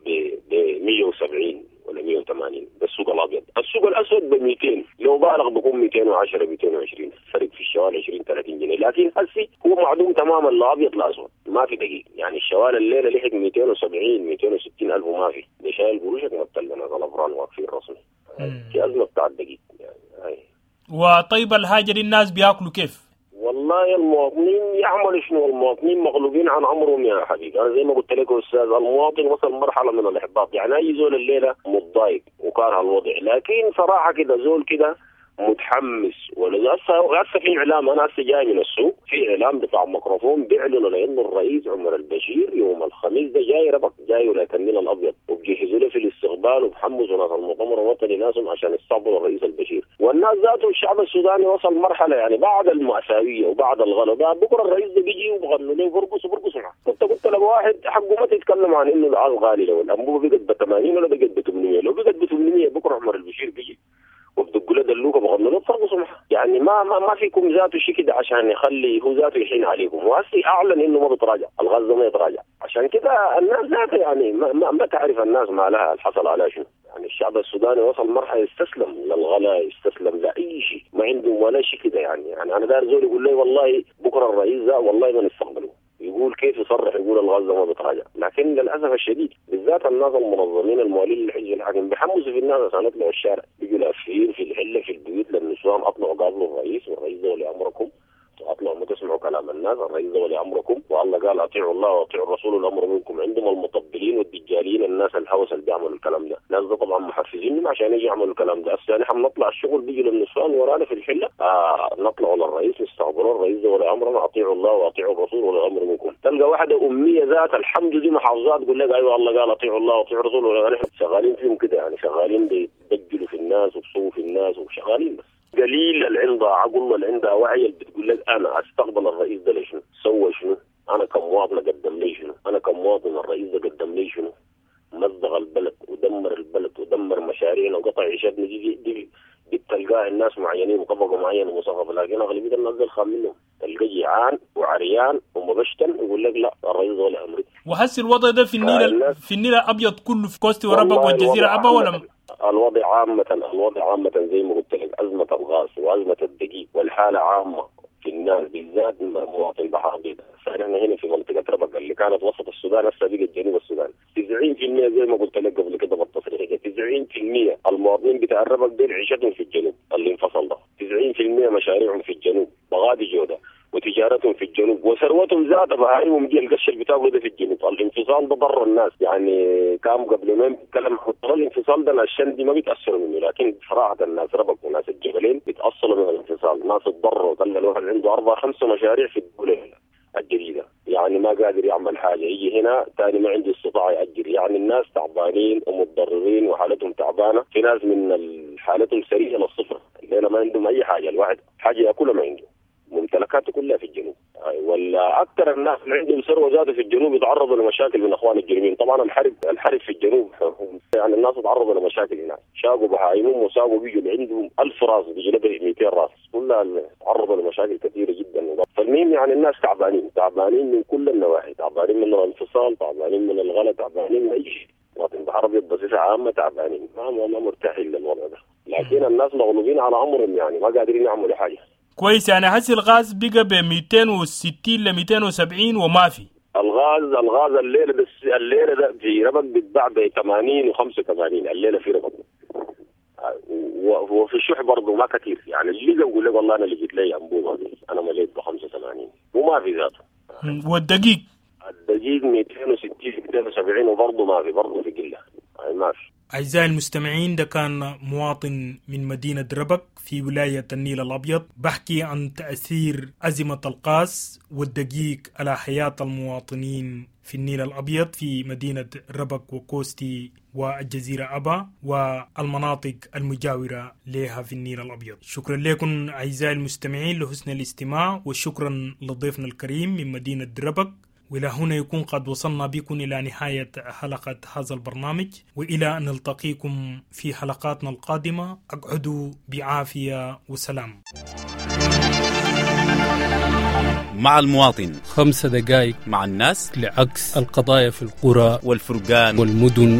ب مئة وسبعين ولا مئة وثمانين، ده السوق الابيض. السوق الاسود ب مئتين، لو بالغ بكون مئتين وعشرة مئتين وعشرين، فرق في الشوال عشرين ثلاثين جنيه. لكن هسي هو معدوم تماما، لا ابيض لا اسود، ما في دقيق. يعني الشوال الليله لحق مئتين وسبعين مئتين وستين الف وما في، ده شايل قروشك مبتلنا الافران واقفين رسمي. في أزمة بتاع الدقيق يعني هاي. وطيب الحاجة دي الناس بياكلوا كيف؟ والله المواطنين يعملوا شنو؟ المواطنين مغلوبين عن أمرهم يا حبيبي. أنا زي ما قلت لك أستاذ، المواطن وصل مرحلة من الإحباط. يعني أي زول الليلة متضايق وكاره الوضع، لكن صراحة كده زول كده متحمس ولا هسه هسه في اعلام، انا هسه جاي من السوق في اعلام بتاع ميكروفون بيعلنوا لانه الرئيس عمر البشير يوم الخميس ده جاي ربك جاي ولا النيل الابيض، وبيجهزوا له في الاستقبال وبحمسوا ناس المؤتمر الوطني ناسهم عشان يستقبلوا الرئيس البشير. والناس ذاته الشعب السوداني وصل مرحله يعني بعد المأساويه وبعد الغلبه بكره الرئيس ده بيجي وبغنوا له وبرقصوا برقصوا معه. كنت قلت له واحد حقه ما تتكلم عن انه العال غالي، لو الانبوبه بقت ب ثمانين ولا بقت ب ثمانمية، لو بقت ب ثمانمية بكره عمر البشير بيجي وبدقوا له دلوكه بغنوا له ترقصوا معه. يعني ما ما ما فيكم ذاته شيء كده عشان يخلي هو ذاته يحين عليكم، وهسي اعلن انه ما بتراجع، الغاز ما يتراجع. عشان كده الناس ذاته يعني ما, ما, ما تعرف الناس ما لها الحصل على شنو. يعني الشعب السوداني وصل مرحله يستسلم للغلاء، يستسلم لاي شيء، ما عنده ولا شيء كده. يعني يعني انا داير زول يقول لي والله بكره الرئيس ده والله ما نستقبله، يقول كيف يصرح يقول الغاز ما بتراجع. لكن للاسف الشديد بالذات الناس المنظمين الموالين للحزب الحاكم بيحمسوا في الناس عشان يطلعوا الشارع، بيجوا لافين في الحله في البيوت للنسوان اطلعوا قابلوا الرئيس، والرئيس ده ولي امركم، اطلعوا ما تسمعوا كلام الناس، الرئيس ده ولي امركم، والله قال اطيعوا الله واطيعوا الرسول والامر منكم. عندهم المطبلين والدجالين الناس الهوس اللي بيعملوا الكلام ده، الناس ده طبعا محفزين عشان يجي يعملوا الكلام ده. هسه نحن نطلع الشغل بيجي للنسوان ورانا في الحله آه نطلعوا للرئيس نستقبلوا الرئيس ده ولي امرنا، اطيعوا الله واطيعوا الرسول والامر منكم. تلقى واحده اميه ذات الحمد دي محافظات تقول لك ايوه الله قال اطيعوا الله واطيعوا الرسول، نحن شغالين فيهم كده يعني شغالين بيدجلوا في الناس وبصوا في الناس وشغالين بس. قليل اللي عندها عقل واللي عندها وعي اللي بتقول لك انا استقبل الرئيس ده ليش؟ سوى شنو؟ انا كمواطن قدم لي شنو؟ انا كمواطن الرئيس ده قدم لي شنو؟ مزق البلد ودمر البلد ودمر مشاريعنا وقطع عيشتنا. دي دي بتلقاه الناس معينين وطبقه معينه ومصغفه، لكن اغلبيه الناس دول خاملهم، تلقاه جيعان وعريان ومبشتن ويقول لك لا الرئيس ده ولا امري. وحس الوضع ده في النيل في النيل الابيض كله في كوستي وربك والجزيره ابا ولا الوضع عامة الوضع عامة زي ما قلت لك، أزمة الغاز وأزمة الدقيق والحالة عامة في الناس بالذات مواطن بحر بيضاء. فإحنا هنا في منطقة ربك اللي كانت وسط السودان هسه بقت جنوب السودان، تسعين بالمئة زي ما قلت لك قبل كده بالتصريح، تسعين بالمئة المواطنين بتاع الربك دول عيشتهم في الجنوب اللي انفصل ده، تسعين بالمئة مشاريعهم في الجنوب، بغادي جودة وتجارتهم في الجنوب وثروتهم ذاتها بهايهم دي القش اللي بتاخذه ده في الجنوب. الانفصال ده ضر الناس، يعني كانوا قبل ما نتكلم عن الانفصال ده الشن دي ما بيتاثروا منه، لكن صراحه الناس ربك وناس الجبلين بيتاثروا من الانفصال. ناس اتضروا، خلى الواحد عنده اربع خمسه مشاريع في الدوله الجديده، يعني ما قادر يعمل حاجه، يجي هنا ثاني ما عنده استطاعه ياجر. يعني الناس تعبانين ومتضررين وحالتهم تعبانه، في ناس من حالتهم سريعه للصفر، الليله ما عندهم اي حاجه، الواحد حاجه ياكلها ما عنده، ممتلكاته كلها في الجنوب. ولا اكثر الناس اللي عندهم ثروه ذاته في الجنوب يتعرضوا لمشاكل من اخوان الجنوبيين. طبعا الحرب الحرب في الجنوب يعني الناس تعرضوا لمشاكل هناك، شاقوا بهايمهم وساقوا بيجوا اللي عندهم ألف راس بيجي له مئتين راس، كلها تعرضوا لمشاكل كثيره جدا. فالمهم يعني الناس تعبانين تعبانين من كل النواحي، تعبانين من الانفصال، تعبانين من الغلا، تعبانين من اي شيء. مواطن بحر ابيض بصفه عامه تعبانين، ما ما مرتاحين للوضع ده، لكن الناس مغلوبين على امرهم، يعني ما قادرين يعملوا حاجه. كويس، يعني حسي الغاز بقى ب مئتين وستين ل مئتين وسبعين وما في الغاز الغاز الليله ده الليله ده في ربك بيتباع ب ثمانين وخمسة وثمانين الليله في ربك، وفي الشح برضه ما كثير. يعني اللي يقول لك والله انا لقيت لي انبوبه انا مليت ب خمسة وثمانين وما في ذاته. والدقيق الدقيق مئتين وستين مئتين وسبعين وبرضه ما في، برضه في قله يعني ما في. أعزائي المستمعين، ده كان مواطن من مدينة ربك في ولاية النيل الأبيض بحكي عن تأثير أزمة الغاز والدقيق على حياة المواطنين في النيل الأبيض في مدينة ربك وكوستي والجزيرة أبا والمناطق المجاورة لها في النيل الأبيض. شكرا لكم أعزائي المستمعين لحسن الاستماع، وشكرا لضيفنا الكريم من مدينة ربك. وإلى هنا يكون قد وصلنا بكم إلى نهاية حلقة هذا البرنامج، وإلى أن نلتقيكم في حلقاتنا القادمة. أقعدوا بعافية وسلام. مع المواطن، خمس دقائق مع الناس لعكس القضايا في القرى والفرقان والمدن.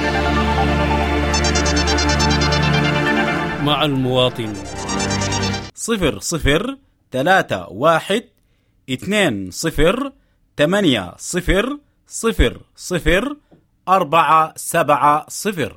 مع المواطن، صفر صفر ثلاثة واحد اثنين صفر ثمانية صفر صفر صفر أربعة سبعة صفر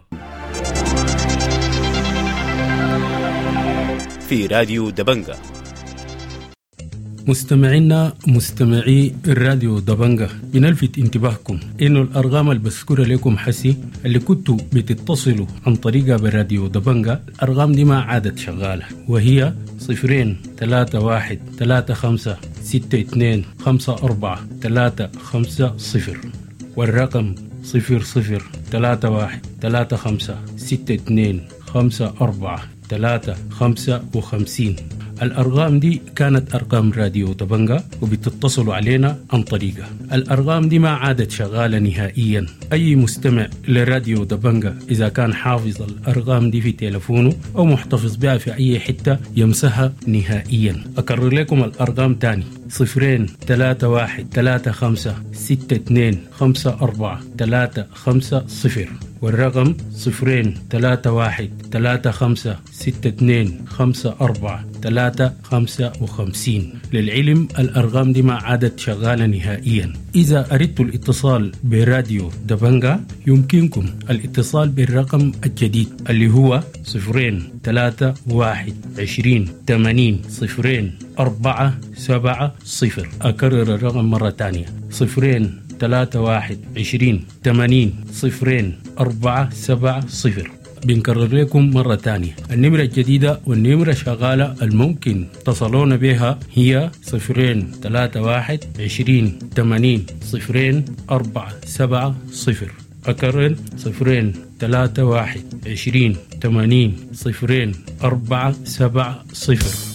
في راديو دبنجة. مستمعينا مستمعي الراديو دبنجة، بنلفت انتباهكم إنه الأرقام المذكورة لكم حسي اللي كنتوا بتتصلوا عن طريقها براديو دبنجة، الأرقام دي ما عادت شغالة، وهي صفرين ثلاثة واحد ثلاثة خمسة ستة اثنين خمسة أربعة ثلاثة خمسة صفر، والرقم صفر صفر ثلاثة واحد ثلاثة خمسة ستة اثنين خمسة أربعة ثلاثة خمسة وخمسين. الأرقام دي كانت أرقام راديو دبنجة وبتتصلوا علينا عن طريقها. الأرقام دي ما عادت شغالة نهائيا. أي مستمع لراديو دبنجة إذا كان حافظ الأرقام دي في تلفونه أو محتفظ بها في أي حتة يمسحها نهائيا. أكرر لكم الأرقام تاني: صفرين ثلاثة واحد ثلاثة خمسة ستة اثنين خمسة أربعة ثلاثة خمسة صفر، والرقم صفرين ثلاثة واحد ثلاثة خمسة ستة اثنين خمسة أربعة ثلاثة خمسة وخمسين. للعلم الأرقام دي ما عادت شغالة نهائيا. إذا أردت الاتصال براديو دبنجة يمكنكم الاتصال بالرقم الجديد اللي هو صفرين ثلاثة واحد عشرين ثمانين صفرين أربعة سبعة صفر. أكرر الرقم مرة تانية: صفرين ثلاثة واحد عشرين ثمانين صفرين أربعة سبعة صفر. بنكرر لكم مرة تانية، النمرة الجديدة والنمرة شغالة الممكن تصلون بها هي صفرين ثلاثة واحد عشرين ثمانين صفرين أربعة سبعة صفر. أكرر: صفرين ثلاثة واحد عشرين ثمانين صفرين أربعة سبعة صفر.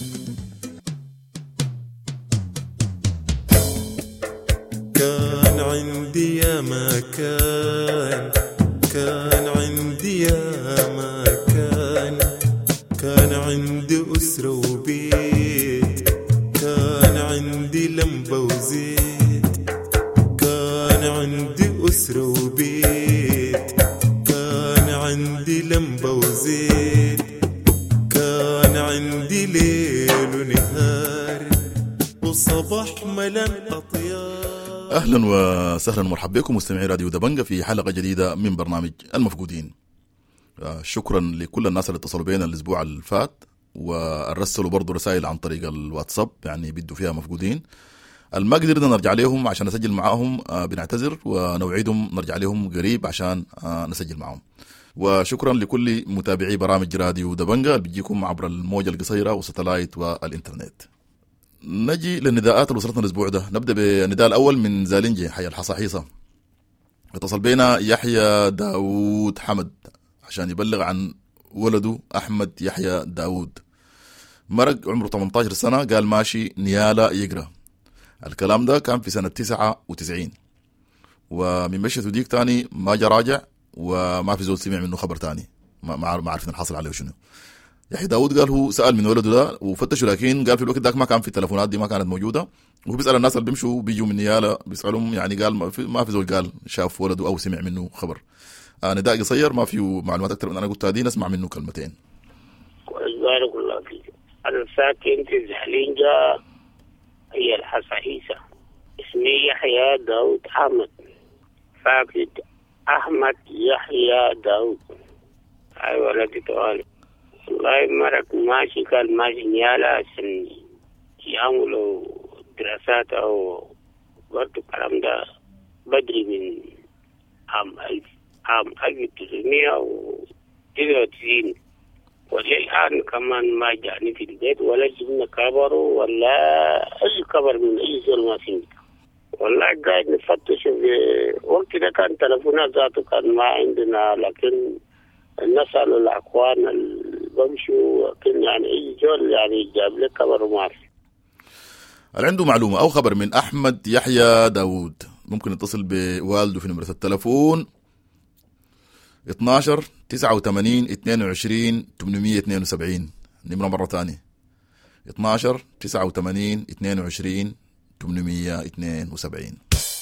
كان عندي يا مكان، كان عندي يا مكان، كان عندي أسرة وبيت، كان عندي لمبة وزيت، كان عندي أسرة وبيت، كان عندي لمبة وزيت، كان عندي ليل ونهار وصباح ملان أطيار. أهلا وسهلا ومرحبا بكم مستمعي راديو دبنجة في حلقة جديدة من برنامج المفقودين. شكرا لكل الناس اللي اتصلوا بينا الأسبوع اللي فات ورسلوا برضو رسائل عن طريق الواتساب يعني بدوا فيها مفقودين. ما قدرنا نرجع لهم عشان نسجل معاهم، بنعتذر ونوعدهم نرجع لهم قريب عشان نسجل معاهم. وشكرا لكل متابعي برامج راديو دبنجة اللي بيجيكم عبر الموجة القصيرة والستلايت والإنترنت. نجي للنداءات اللي وصلتنا الأسبوع ده. نبدأ بالنداء الأول من زالنجي حي الحصاحيصة. اتصل بينا يحيى داود حمد عشان يبلغ عن ولده أحمد يحيى داود، مرق عمره ثمانية عشر سنة، قال ماشي نيالا يقرأ. الكلام ده كان في سنة تسعة وتسعين، ومن مشيته ديك تاني ما جا راجع وما في زول سمع منه خبر تاني، ما عارفين الحاصل عليه شنو. يحيى داود قال هو سأل من ولده ده وفتشوا، لكن قال في الوقت ذاك ما كان في التلفونات دي ما كانت موجودة، وهو بيسأل الناس اللي بيمشوا بيجوا من نيالا بيسألهم، يعني قال ما في, ما في زول قال شاف ولده أو سمع منه خبر. آه نداء قصير ما فيه معلومات أكثر من أنا قلت هذه، نسمع منه كلمتين. كويس بارك الله فيك. أنا ساكن في زحلينجا هي الحصاحيصة، اسمي يحيى داود حمد، فاقد أحمد يحيى داود. أي ولدي توالي والله مرق ماشي، قال ماشي نيالا عشان يعملوا دراسات أو برضو الكلام ده بدري من عام ألف عام ألف وتسعمية وتسعة وتسعين، وللآن كمان ما جاني في البيت ولا جبنا كبر ولا أي كبر من أي زول ما سمعت. والله قاعد نفتش في وقت ده كان تلفونات ذاته كان ما عندنا، لكن نسأل الأخوان البمشوا لكن يعني أي زول يعني جاب لك خبر ومعرف. اللي عنده معلومة أو خبر من أحمد يحيى داود ممكن يتصل بوالده في نمرة التلفون اثناشر تسعة وثمانين اثنين وعشرين ثمانمية واثنين وسبعين. نمرة مرة ثانية اثناشر تسعة وثمانين اثنين وعشرين ثمانمية واثنين وسبعين.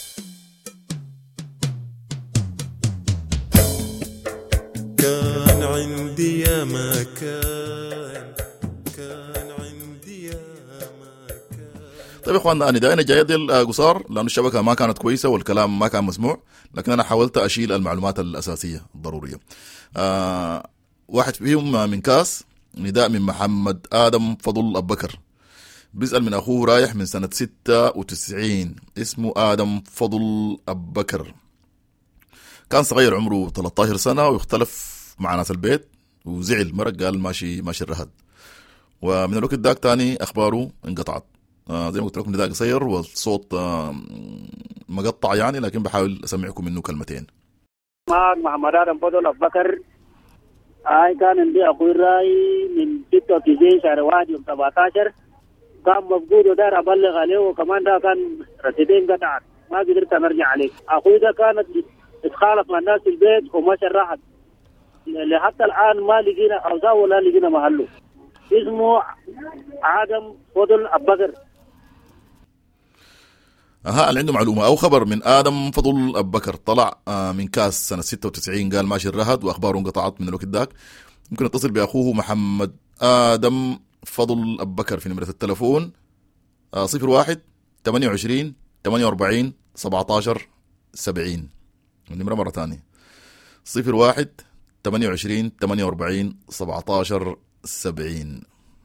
كان عندي يا مكان، كان عندي يا مكان. طيب يا اخواننا، ندائنا جاي ديل قصار لأن الشبكة ما كانت كويسة والكلام ما كان مسموع، لكن أنا حاولت أشيل المعلومات الأساسية الضرورية. آه واحد فيهم من كاس، نداء من محمد آدم فضل أبو بكر، بيسأل من أخوه رايح من سنة ستة وتسعين، اسمه آدم فضل أبو بكر. كان صغير عمره ثلاثة عشر سنة ويختلف مع ناس البيت وزعل مرق، قال ماشي ماشي الرهد. ومن الوقت داك تاني أخباره انقطعت. آه زي ما قلت لكم نداء قصير والصوت آه مقطع يعني، لكن بحاول أسمعكم منه كلمتين. معك محمد آدم فضل أبو بكر. آي كان عندي أخوي راي من ستة وتسعين شهر واحد يوم سبعة عشر، كان مفقود ودار أبلغ عليه، وكمان ده كان رصيدين قطعت ما قدرت أرجع عليه. أخوي ده كانت اتخالف مع الناس في البيت ومشى راحت لحتى الآن ما لقينا أوزاه ولا لقينا محله. اسمه آدم فضل أبو بكر. أها اللي عنده معلومة أو خبر من آدم فضل أبو بكر، طلع من كاس سنة ستة وتسعين، قال ماشي الرهد وأخباره انقطعت من الوقت ذاك، ممكن يتصل بأخوه محمد آدم فضل أبو بكر في نمرة التلفون صفر واحد ثمانية وعشرين ثمانية وأربعين سبعة عشر سبعين. النمرة مرة ثانية صفر واحد ثمانية وعشرين ثمانية وأربعين سبعة عشر سبعين.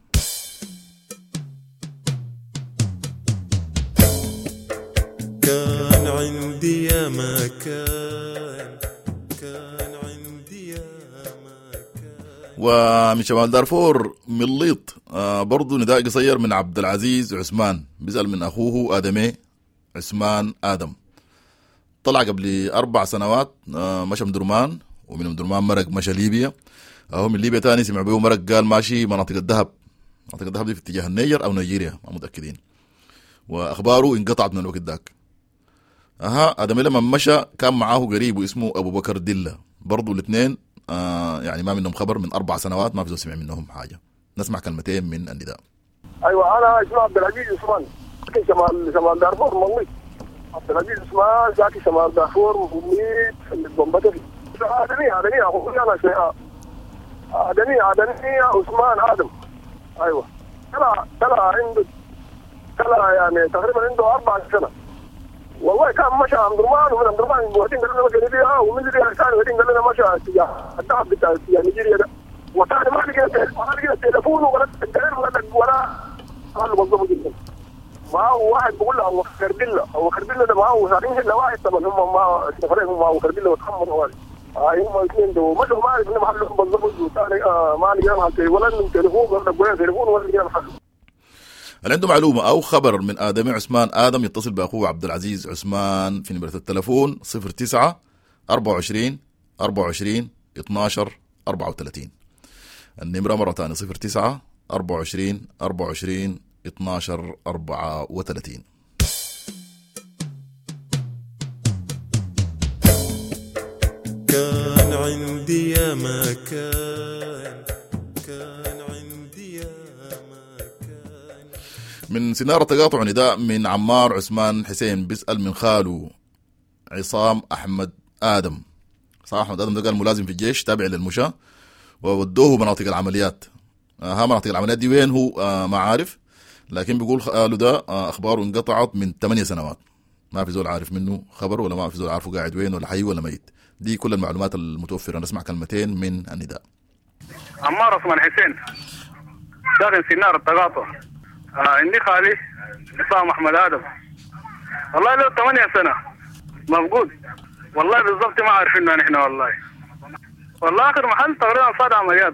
كان عندي يا ما كان كان عندي يا ما كان. ومن شمال دارفور من ليط آه برضو نداء قصير من عبد العزيز عثمان، بيسأل من أخوه آدمي عثمان آدم. طلع قبل أربع سنوات آه مشى من درمان، ومن من درمان مرق مشى ليبيا، أهو من ليبيا تاني سمع بيه مرق قال ماشي مناطق الذهب. مناطق الذهب دي في اتجاه النيجر أو نيجيريا ما متأكدين، وأخباره انقطعت من الوقت ذاك. أها آدمي لما مشى كان معاه قريب اسمه أبو بكر دلة، برضو الاثنين آه يعني ما منهم خبر من أربع سنوات، ما في زول سمع منهم حاجة. نسمع كلمتين من النداء. أيوة أنا اسمي عبد العزيز عثمان، ساكن شمال شمال دارفور مميت. عبد العزيز عثمان ساكن شمال دارفور مميت في البمبتري. آدمي آدمي أخوي أنا شيء آدمي آدمي عثمان آدم. أيوة طلع طلع عنده طلع يعني تقريبا عنده أربع سنة. والله كان مشى عند درمان، ومن عند درمان وقتين قال لنا مشى نيجيريا، ومن نيجيريا ثاني وقتين قال لنا مشى اتجاه الدهب بتاع نيجيريا ده. وثاني ما لقينا ما لقينا تليفون ولا التليفون ولا ولا قال موظفه جدا. معه واحد بقول له أبو كرديلا، أبو كرديلا ده معه ساكنين إلا واحد طبعا، هم ما استفرقوا هم أبو كرديلا وتحمل واحد. آه هم الاثنين دول مشوا ما عرفنا محلهم بالضبط، وثاني آه ما لقينا ولا من تليفون ولا بقولنا تليفون ولا لقينا محل. اللي عنده معلومة أو خبر من آدمي عثمان آدم يتصل بأخوه عبد العزيز عثمان في نمرة التلفون صفر تسعة أربعة وعشرين أربعة وعشرين اثناشر أربعة وثلاثين. النمرة مرة ثانية صفر تسعة أربعة وعشرين أربعة وعشرين اثناشر أربعة وثلاثين. كان عندي يا ما كان كان عندي يا ما كان. من سنارة تقاطع نداء من عمار عثمان حسين، بيسأل من خاله عصام أحمد آدم. عصام أحمد آدم ده قال ملازم في الجيش تابع للمشاة، وودوه مناطق العمليات. ها مناطق العمليات دي وين هو آه ما عارف، لكن بيقول خاله ده آه أخباره انقطعت من ثمانية سنوات، ما في زول عارف منه خبر، ولا ما في زول عارفه قاعد وين ولا حي ولا ميت. دي كل المعلومات المتوفرة. نسمع كلمتين من النداء. عمار عثمان حسين ساكن سنار التقاطع. آه عندي خالي عصام أحمد آدم، والله له ثمانية سنة مفقود، والله بالضبط ما عارفينه نحن، والله والله آخر محل تقريبا صار عمليات.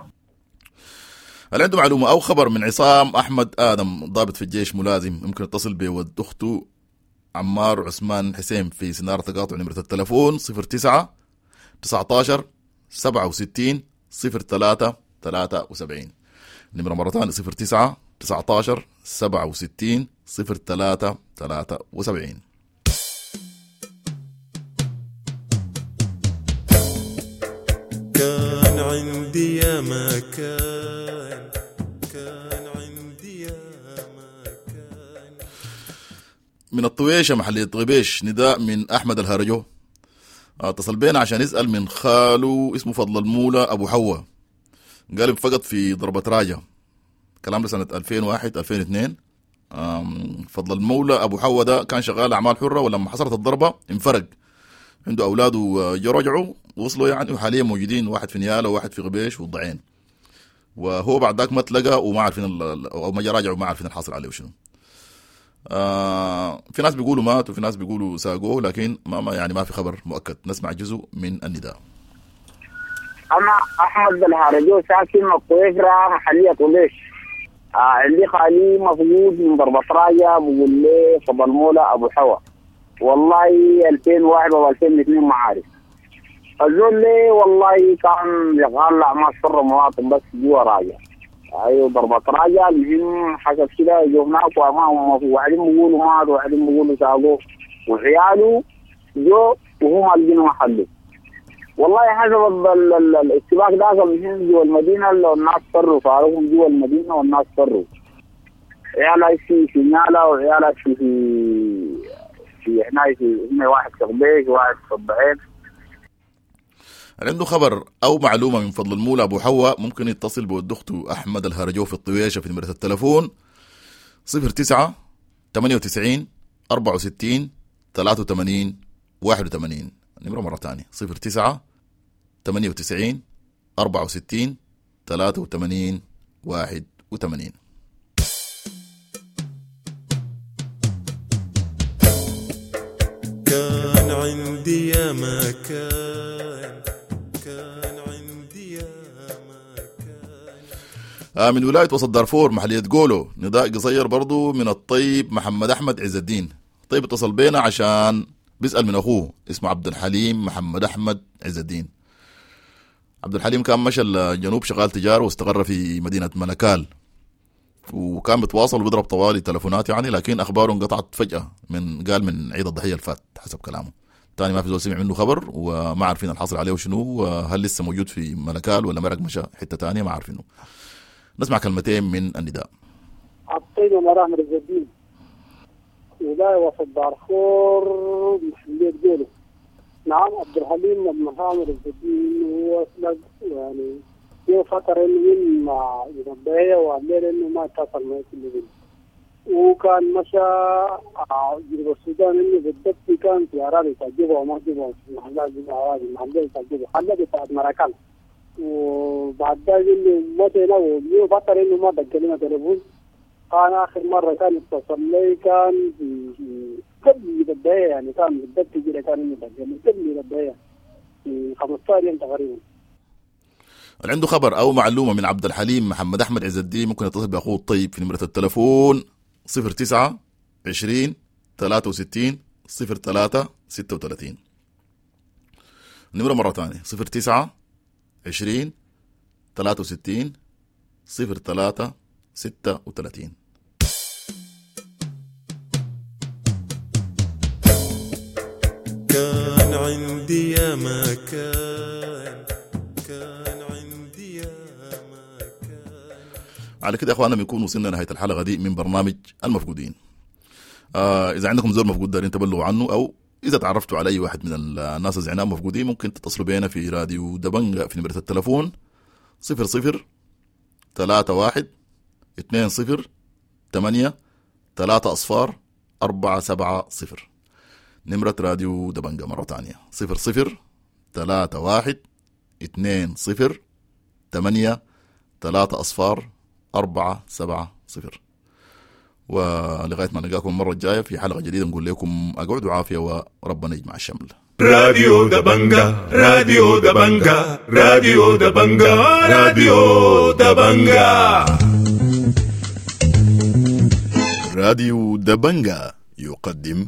هل عنده معلومة أو خبر من عصام أحمد آدم ضابط في الجيش ملازم، ممكن يتصل بود أخته عمار عثمان حسين في سنارة تقاطع نمرة التلفون صفر تسعة تسعة عشر سبعة وستين صفر ثلاثة ثلاثة وسبعين. نمرة مرة ثانية صفر تسعة تسعة عشر سبعة وستين صفر ثلاثة ثلاثة وسبعين. كان عندي يا ما كان كان عندي يا ما كان. من الطويشة محلية غبيش نداء من أحمد الهرجو، اتصل بينا عشان يسأل من خاله اسمه فضل المولى أبو حوا، قال فقط في ضربة راجة، كلام ده سنة ألفين وواحد ألفين واثنين. فضل المولى أبو حوا ده كان شغال أعمال حرة، ولما حصلت الضربة انفرق، عنده أولاده يرجعوا وصلوا يعني، وحاليا موجودين واحد في نياله وواحد في غبيش والضعين. وهو بعد ذاك ما تلقى وما عارفين او ما راجعوا وما عارفين الحاصل عليه وشنو. آه في ناس بيقولوا مات وفي ناس بيقولوا ساقوه، لكن ما, ما يعني ما في خبر مؤكد. نسمع جزء من النداء. أنا أحمد الهارجو ساكن مقويفرا محلية قليش. آه عندي خالي مفقود من ضربة راجة بقول لي فضل مولا أبو حوا، والله ألفين وواحد و ألفين واثنين ما عارف. أقول لي والله كان يقال أعمال سر مواطن بس جوا راجع. أيوة ضربة راجع المهم حسب كده يجوهناك وما وعدين بيقولوا مات وعدين بيقولوا ساقوه وعياله جو وهم الجنوا محله. والله حسب الاتفاق ده المهم جوا المدينة الناس فروا فارهم جوا المدينة والناس فروا. عياله في في ناله وعياله في في في هنا في هنا واحد في قبيش واحد في الضعيف. عنده خبر أو معلومة من فضل المولى أبو حوا ممكن يتصل بود أخته أحمد الهرجو في الطويشة في نمرة التلفون صفر تسعة ثمانية وتسعين أربعة وستين ثلاثة وثمانين واحد وثمانين. النمرة مرة تانية صفر تسعة ثمانية وتسعين أربعة وستين ثلاثة وثمانين واحد وثمانين. كان عندي يا مكان، كان عندي يا آه من ولاية وسط دارفور محلية قولو نداء قصير برضو من الطيب محمد أحمد عز الدين. طيب اتصل بينا عشان بيسأل من أخوه اسمه عبد الحليم محمد أحمد عز الدين. عبد الحليم كان مشى الجنوب شغال تجارة واستقر في مدينة ملكال، وكان بتواصل وبيضرب طوالي تلفونات يعني، لكن أخباره انقطعت فجأة من قال من عيد الضحية الفات حسب كلامه. تاني ما في زول سمع منه خبر وما عارفين الحاصل عليه وشنو، وهل لسه موجود في ملكال ولا مرق مشى حتة تانية ما عارفينه. نسمع كلمتين من النداء. عطينا مراهم الجديد ولاية وسط دارفور محلية قولو. نعم عبد الحليم من مراهم الجديد هو أسلق يعني في فترة إنه مع ينبهي والليل إنه ما اتصل معي كل يوم، وكان مشى جنوب السودان إنه بالضبط كان في أراضي تعجبه وما تعجبه محلات أراضي محلات تعجبه حلة بتاعت مراكان، وبعد ذلك إنه مشى هنا وفي فترة إنه ما دقلنا تليفون. كان آخر مرة كان اتصل لي كان في قبل ينبهي يعني كان بالضبط كده كان إنه دقلنا قبل ينبهي في خمسة عشر يوم تقريبا. اللي عنده خبر أو معلومة من عبد الحليم محمد أحمد عز الدين ممكن يتصل بأخوه الطيب في نمرة التلفون صفر تسعة عشرين ثلاثة وستين صفر ثلاثة ستة وثلاثين. النمرة مرة ثانية صفر تسعة عشرين ثلاثة وستين صفر ثلاثة ستة وثلاثين. كان عندي يا مكان، كان عندي يا مكان. على كده يا اخوانا بنكون وصلنا نهاية الحلقة دي من برنامج المفقودين. آه اذا عندكم زول مفقود دارين تبلغوا عنه، او اذا تعرفتوا على اي واحد من الناس الزعناء مفقودين ممكن تتصلوا بينا في راديو دبنجة في نمرة التلفون صفر صفر ثلاثة واحد اثنين صفر ثمانية ثلاثة أصفار أربعة سبعة صفر. نمرة راديو دبنجة مرة تانية صفر صفر ثلاثة واحد اثنين صفر ثمانية ثلاثة أصفار أربعة سبعة صفر. ولغاية ما نلقاكم المرة الجاية في حلقة جديدة نقول لكم أقعدوا عافية وربنا يجمع الشمل. راديو دبنجة، راديو دبنجة، راديو دبنجة، راديو دبنجة. راديو دبنجة يقدم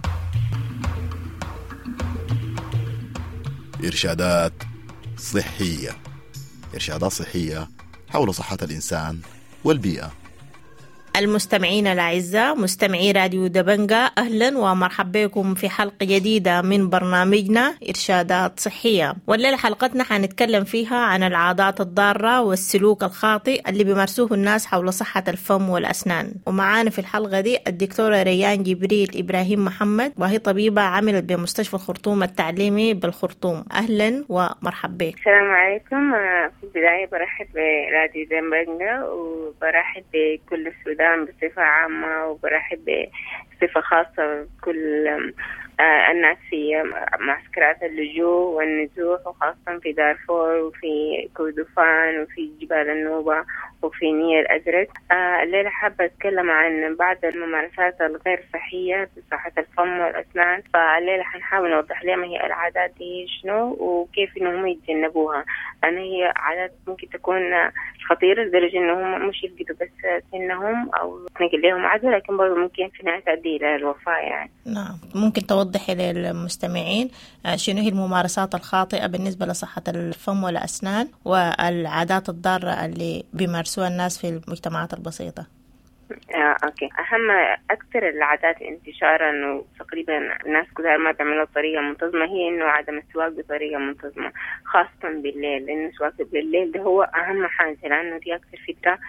إرشادات صحية، إرشادات صحية حول صحة الإنسان والبيئة. المستمعين الأعزاء مستمعي راديو دبنجة، أهلا ومرحبا بكم في حلقة جديدة من برنامجنا إرشادات صحية. والليلة حلقتنا حنتكلم فيها عن العادات الضارة والسلوك الخاطئ اللي بيمارسوه الناس حول صحة الفم والأسنان. ومعانا في الحلقة دي الدكتورة ريان جبريل إبراهيم محمد، وهي طبيبة عملت بمستشفى الخرطوم التعليمي بالخرطوم. أهلا ومرحبا بك. السلام عليكم. في البداية برحب براديو دبنجة وبرحب بكل السودان بصفة عامة، وبرحب بصفة خاصة بكل الناس في معسكرات اللجوء والنزوح، وخاصة في دارفور وفي كردفان وفي جبال النوبة وفي النيل الأزرق. آه الليلة حابة أتكلم عن بعض الممارسات الغير صحية في صحة الفم والأسنان. فالليلة حنحاول نوضح لهم هي العادات دي شنو وكيف إنهم يتجنبوها، لأن هي عادات ممكن تكون خطيرة لدرجة إنهم مش يفقدوا بس سنهم أو تنقل لهم عدوى، لكن برضو ممكن في النهاية تؤدي إلى الوفاة يعني. نعم، ممكن توضحي للمستمعين شنو هي الممارسات الخاطئة بالنسبة لصحة الفم والأسنان والعادات الضارة اللي بيمارسوها الناس في المجتمعات البسيطة؟ آه، أوكي. أهم أكثر العادات انتشارا وتقريبا الناس كلها ما بيعملوها بطريقة منتظمة هي إنه عدم السواق بطريقة منتظمة، خاصة بالليل، لأن السواق بالليل ده هو أهم حاجة، لأنه دي أكثر فترة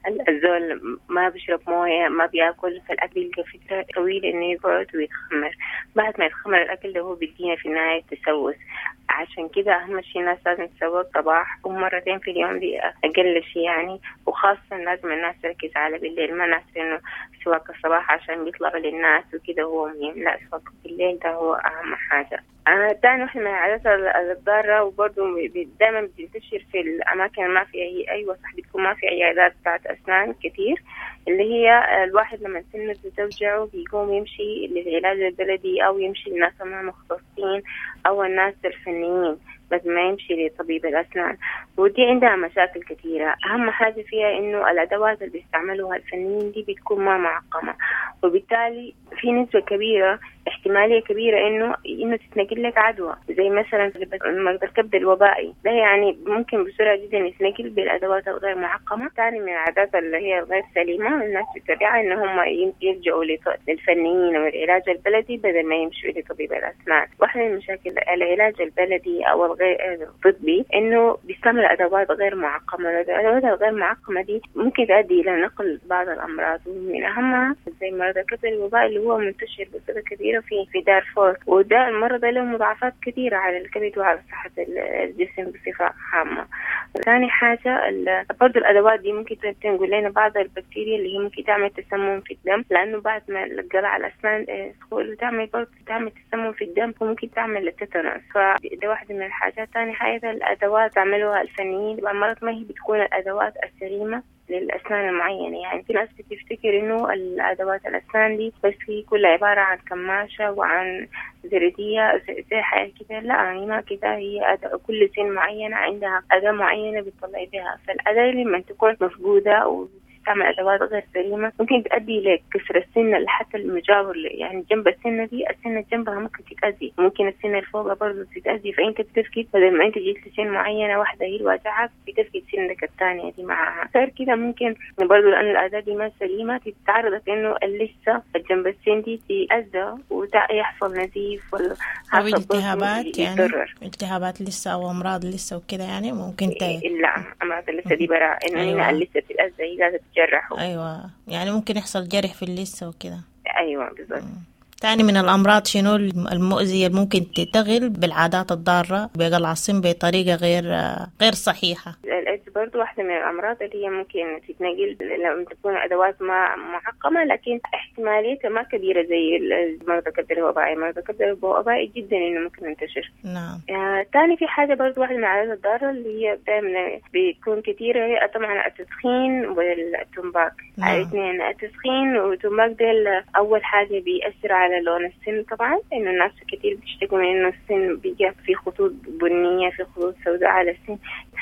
الزول ما بيشرب موية ما بياكل، فالأكل يلقى فترة طويلة إنه يقعد ويتخمر. بعد ما يتخمر الأكل ده هو بيدينا في النهاية تسوس. عشان كده أهم شيء الناس لازم تسوق الصباح ومرتين في اليوم دي أقل شيء يعني، وخاصة لازم الناس تركز على بالليل، ما نحسب إنه سواق الصباح عشان بيطلعوا للناس وكده هو مهم، لا سواق بالليل ده هو أهم حاجة. آه تاني واحدة من العادات الضارة وبرضه دائما بتنتشر في الأماكن ما في أي أيوة صح بتكون ما في عيادات بتاعت أسنان كتير، اللي هي الواحد لما سنه بتوجعه بيقوم يمشي للعلاج البلدي أو يمشي للناس المختصين أو الناس الفنيين، بس ما يمشي لطبيب الأسنان. ودي عندها مشاكل كثيرة. أهم حاجة فيها إنه الأدوات اللي بيستعملوها الفنيين دي بتكون ما معقمة، وبالتالي في نسبة كبيرة احتمالية كبيرة إنه إنه تتنقل لك عدوى، زي مثلا مرض الكبد الوبائي ده يعني ممكن بسرعة جدا يتنقل بالأدوات الغير معقمة. ثاني من العادات اللي هي غير سليمة الناس بتتبعها إن هم يلجأوا للفنيين والعلاج البلدي بدل ما يمشوا لطبيب الأسنان. واحدة من مشاكل العلاج البلدي أو الغير الطبي إنه بيستعمل أدوات غير معقمة. الأدوات الغير معقمة دي ممكن تؤدي إلى نقل بعض الأمراض، ومن أهمها زي مرض الكبد الوبائي اللي هو منتشر بصورة كبيرة في في دارفور، وده المرض له مضاعفات كثيرة على الكبد وعلى صحة الجسم بصفة عامة. ثاني حاجة برضو الأدوات دي ممكن تنقل لنا بعض البكتيريا اللي هي ممكن تعمل تسمم في الدم، لأنه بعد ما القلع الأسنان تدخل تعمل برضو تعمل تسمم في الدم وممكن تعمل التيتانوس، فده واحدة من الحاجات. ثاني حاجة الأدوات تعملوها الفنيين مرات ما هي بتكون الأدوات السليمة للأسنان المعينة. يعني في ناس بتفتكر إنه الأدوات الأسنان دي بس هي كلها عبارة عن كماشة وعن زردية زي حاجة كده، لا يعني ما كده، هي كل سن معينة عندها أداة معينة بتطلع بها، فالأداة لما تكون مفقودة و تعمل أدوات غير سليمة ممكن تؤدي لكسر السنة لحتى المجاور، يعني جنب السنة دي السنة جنبها ممكن تتأذي، ممكن السنة اللي فوقها برضه تتأذي، فأنت بتفقد بدل ما أنت جيت لسن معينة واحدة هي الواجعة بتفقد سنك الثانية دي معها. غير كده ممكن برضه لأن الأداة دي ما سليمة تتعرض إنه اللثة جنب السن دي تتأذى ويحصل نزيف ولا أو التهابات، يعني التهابات لسه أو أمراض لسه وكده، يعني ممكن ت... لا أمراض اللثة دي برا إنه أيوة. اللثة تتأذى هي لازم جرحوا. أيوة، يعني ممكن يحصل جرح في اللثة وكده. أيوة بالضبط. تاني من الأمراض شنو المؤذية ممكن تتغل بالعادات الضارة بقلع السن بطريقة غير غير صحيحة؟ الإيدز برضو واحدة من الأمراض اللي هي ممكن تتنقل لما تكون أدوات ما معقمة، لكن احتماليتها ما كبيرة زي مرض الكبد الوبائي. مرض الكبد الوبائي جدا إنه ممكن ينتشر. نعم. آه تاني في حاجة برضو واحدة من العادات الضارة اللي هي دائما بتكون كثيرة هي طبعا التدخين والتمباك. نعم. الاثنين التدخين والتمباك ده أول حاجة بيأثر على لون السن طبعا، إنه الناس كتير بتشتكوا من إنه السن بيجي في خطوط بنية في خطوط سوداء على السن.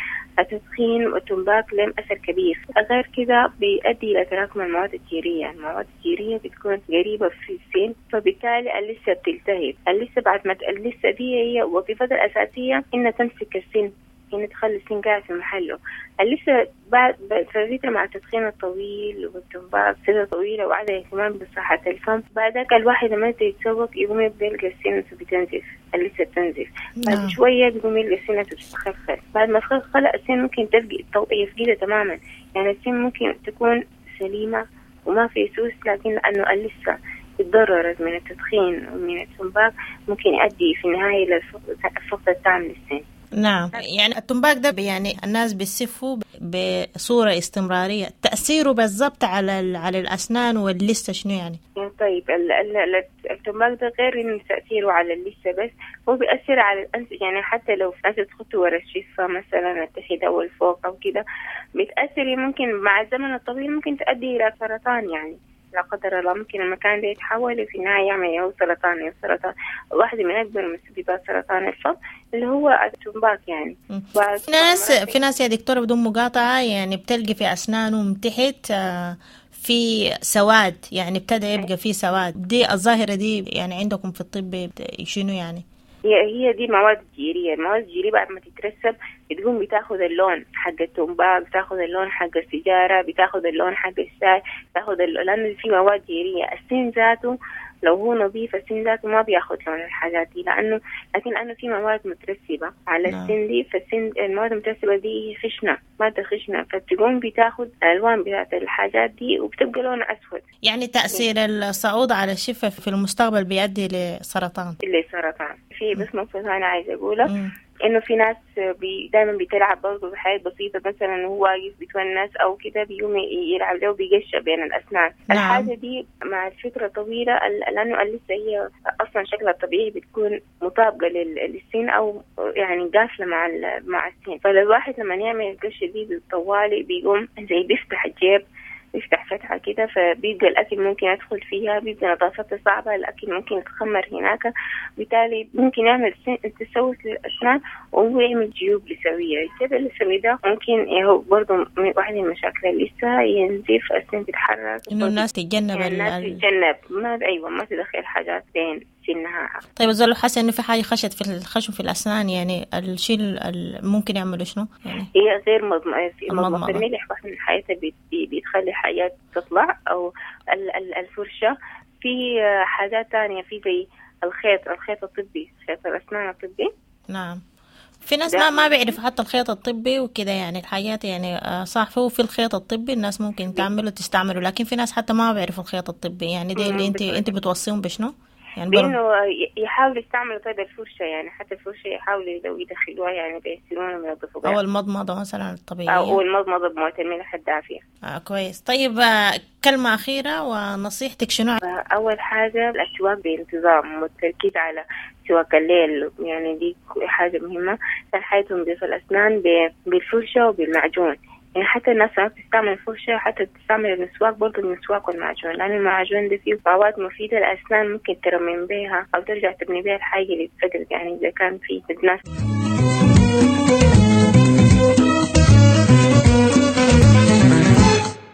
التدخين والتمباك لهم أثر كبير. غير كده بيؤدي إلى تراكم المواد الجيرية. المواد الجيرية بتكون قريبة في السن، فبالتالي اللثة بتلتهب. اللثة بعد ما اللثة دي هي وظيفتها الأساسية إنها تمسك السن، إنها تخلي السن قاعد في محله. اللثة بعد فترة مع التدخين الطويل والتمباك فترة طويلة وعدم اهتمام بصحة الفم، بعدك الواحد لما يتسوق يقوم يبدأ يلقى السن بتنزف، اللثة بتنزف. بعد شوية بيقوم يلقى السن بتتخلخل. بعد ما تخلخل السن ممكن تفقد يفقدها تماما، يعني السن ممكن تكون سليمة وما في سوس، لكن لأنه اللثة اتضررت من التدخين ومن التمباك ممكن يؤدي في النهاية للفقد التام للسن. نعم، يعني التمباك ده يعني الناس بيسفوا بصورة استمرارية، تأثيره بالضبط على على الأسنان واللثة شنو يعني؟ طيب التمباك ده غير إنه تأثيره على اللثة بس هو بيأثر على الأنف، يعني حتى لو ناس تخطوا ورا الشفة مثلا التحت أو الفوق أو كده بتأثر، ممكن مع الزمن الطويل ممكن تؤدي إلى سرطان، يعني لا قدر الله ممكن المكان ده يتحول وفي النهاية يعمل أو سرطان أو سرطان. واحدة من أكبر مسببات سرطان الفم اللي هو التمباك يعني. في ناس في ناس يا دكتورة بدون مقاطعة يعني بتلقي في أسنانهم تحت في سواد، يعني ابتدى يبقى في سواد، دي الظاهرة دي يعني عندكم في الطب شنو يعني؟ هي هي دي مواد جيرية. المواد الجيرية بعد ما تترسب بتقوم بتاخذ اللون حق التمباك، بتاخذ اللون حق السيجارة، بتاخذ اللون حق الشاي، بتاخذ اللون، لأنه في مواد جيرية. السن ذاته لو هو نظيف السن ذاته ما بياخذ لون الحاجات دي، لأنه لكن لأنه في مواد مترسبة على نعم. السن دي، فالسن المواد المترسبة دي خشنة، مادة خشنة، فتقوم بتاخذ الألوان بتاعت الحاجات دي وبتبقى لون أسود. يعني تأثير الصعود على الشفة في المستقبل بيؤدي لسرطان. لسرطان. في بس نقطة أنا عايزة أقولها إنه في ناس بي دائما بتلعب برضه بحاجات بسيطة، مثلا هو واقف بيتونس أو كده بيقوم يلعب له وبيقشع بين الأسنان. نعم. الحاجة دي مع الفترة طويلة لأنه اللثة هي أصلا شكلها الطبيعي بتكون مطابقة للسن أو يعني قافلة مع مع السن، فالواحد لما يعمل القشة دي بالطوالي بيقوم زي بيفتح الجيب، يفتح فتحة كده، فبيبقى الأكل ممكن يدخل فيها، بيبقى نظافتها صعبة، الأكل ممكن يتخمر هناك، بالتالي ممكن يعمل تسوس للأسنان وهو يعمل جيوب لثوية. الجيب اللثوي ده ممكن هو برضه واحد من مشاكل اللثة، ينزف، السن تتحرك، إنه الناس تتجنب يعني الناس تتجنب ما أيوة ما تدخل حاجات بين سنها. طيب زلوا حاسة إنه في حاجة خشت في الخشم في الأسنان، يعني الشيء ممكن يعملوا شنو؟ يعني هي غير مضمضة الملح، واحد من حياتها بيتخلي حاجات تطلع أو الفرشة. في حاجات تانية في زي الخيط الخيط الطبي، خيط الأسنان الطبي. نعم. في ناس ما ما بيعرف حتى الخيط الطبي وكده، يعني الحاجات يعني صح فيه في الخيط الطبي الناس ممكن تعمله تستعمله، لكن في ناس حتى ما بيعرفوا الخيط الطبي، يعني دي اللي انت انت بتوصيهم بشنو؟ يعني بإنه يحاولوا يستعملوا طيب الفرشة، يعني حتى الفرشة يحاولوا لو يدخلوها يعني بيسيرونها وينظفوها، أو المضمضة مثلا الطبيعية، أو المضمضة بمواد الملح الدافية. آه كويس. طيب كلمة أخيرة ونصيحتك شنو؟ أول حاجة الأسواق بانتظام والتركيز على سواق الليل، يعني دي حاجة مهمة. الحياة تنظيف الأسنان بالفرشة وبالمعجون، يعني حتى الناس ما بتستعمل الفرشة، حتى تستعمل المسواك برضه المسواك والمعجون، لأن المعجون ده فيه مواد مفيدة للأسنان ممكن ترمم بها أو ترجع تبني بها الحاجة اللي تفقد، يعني إذا كان فيه الناس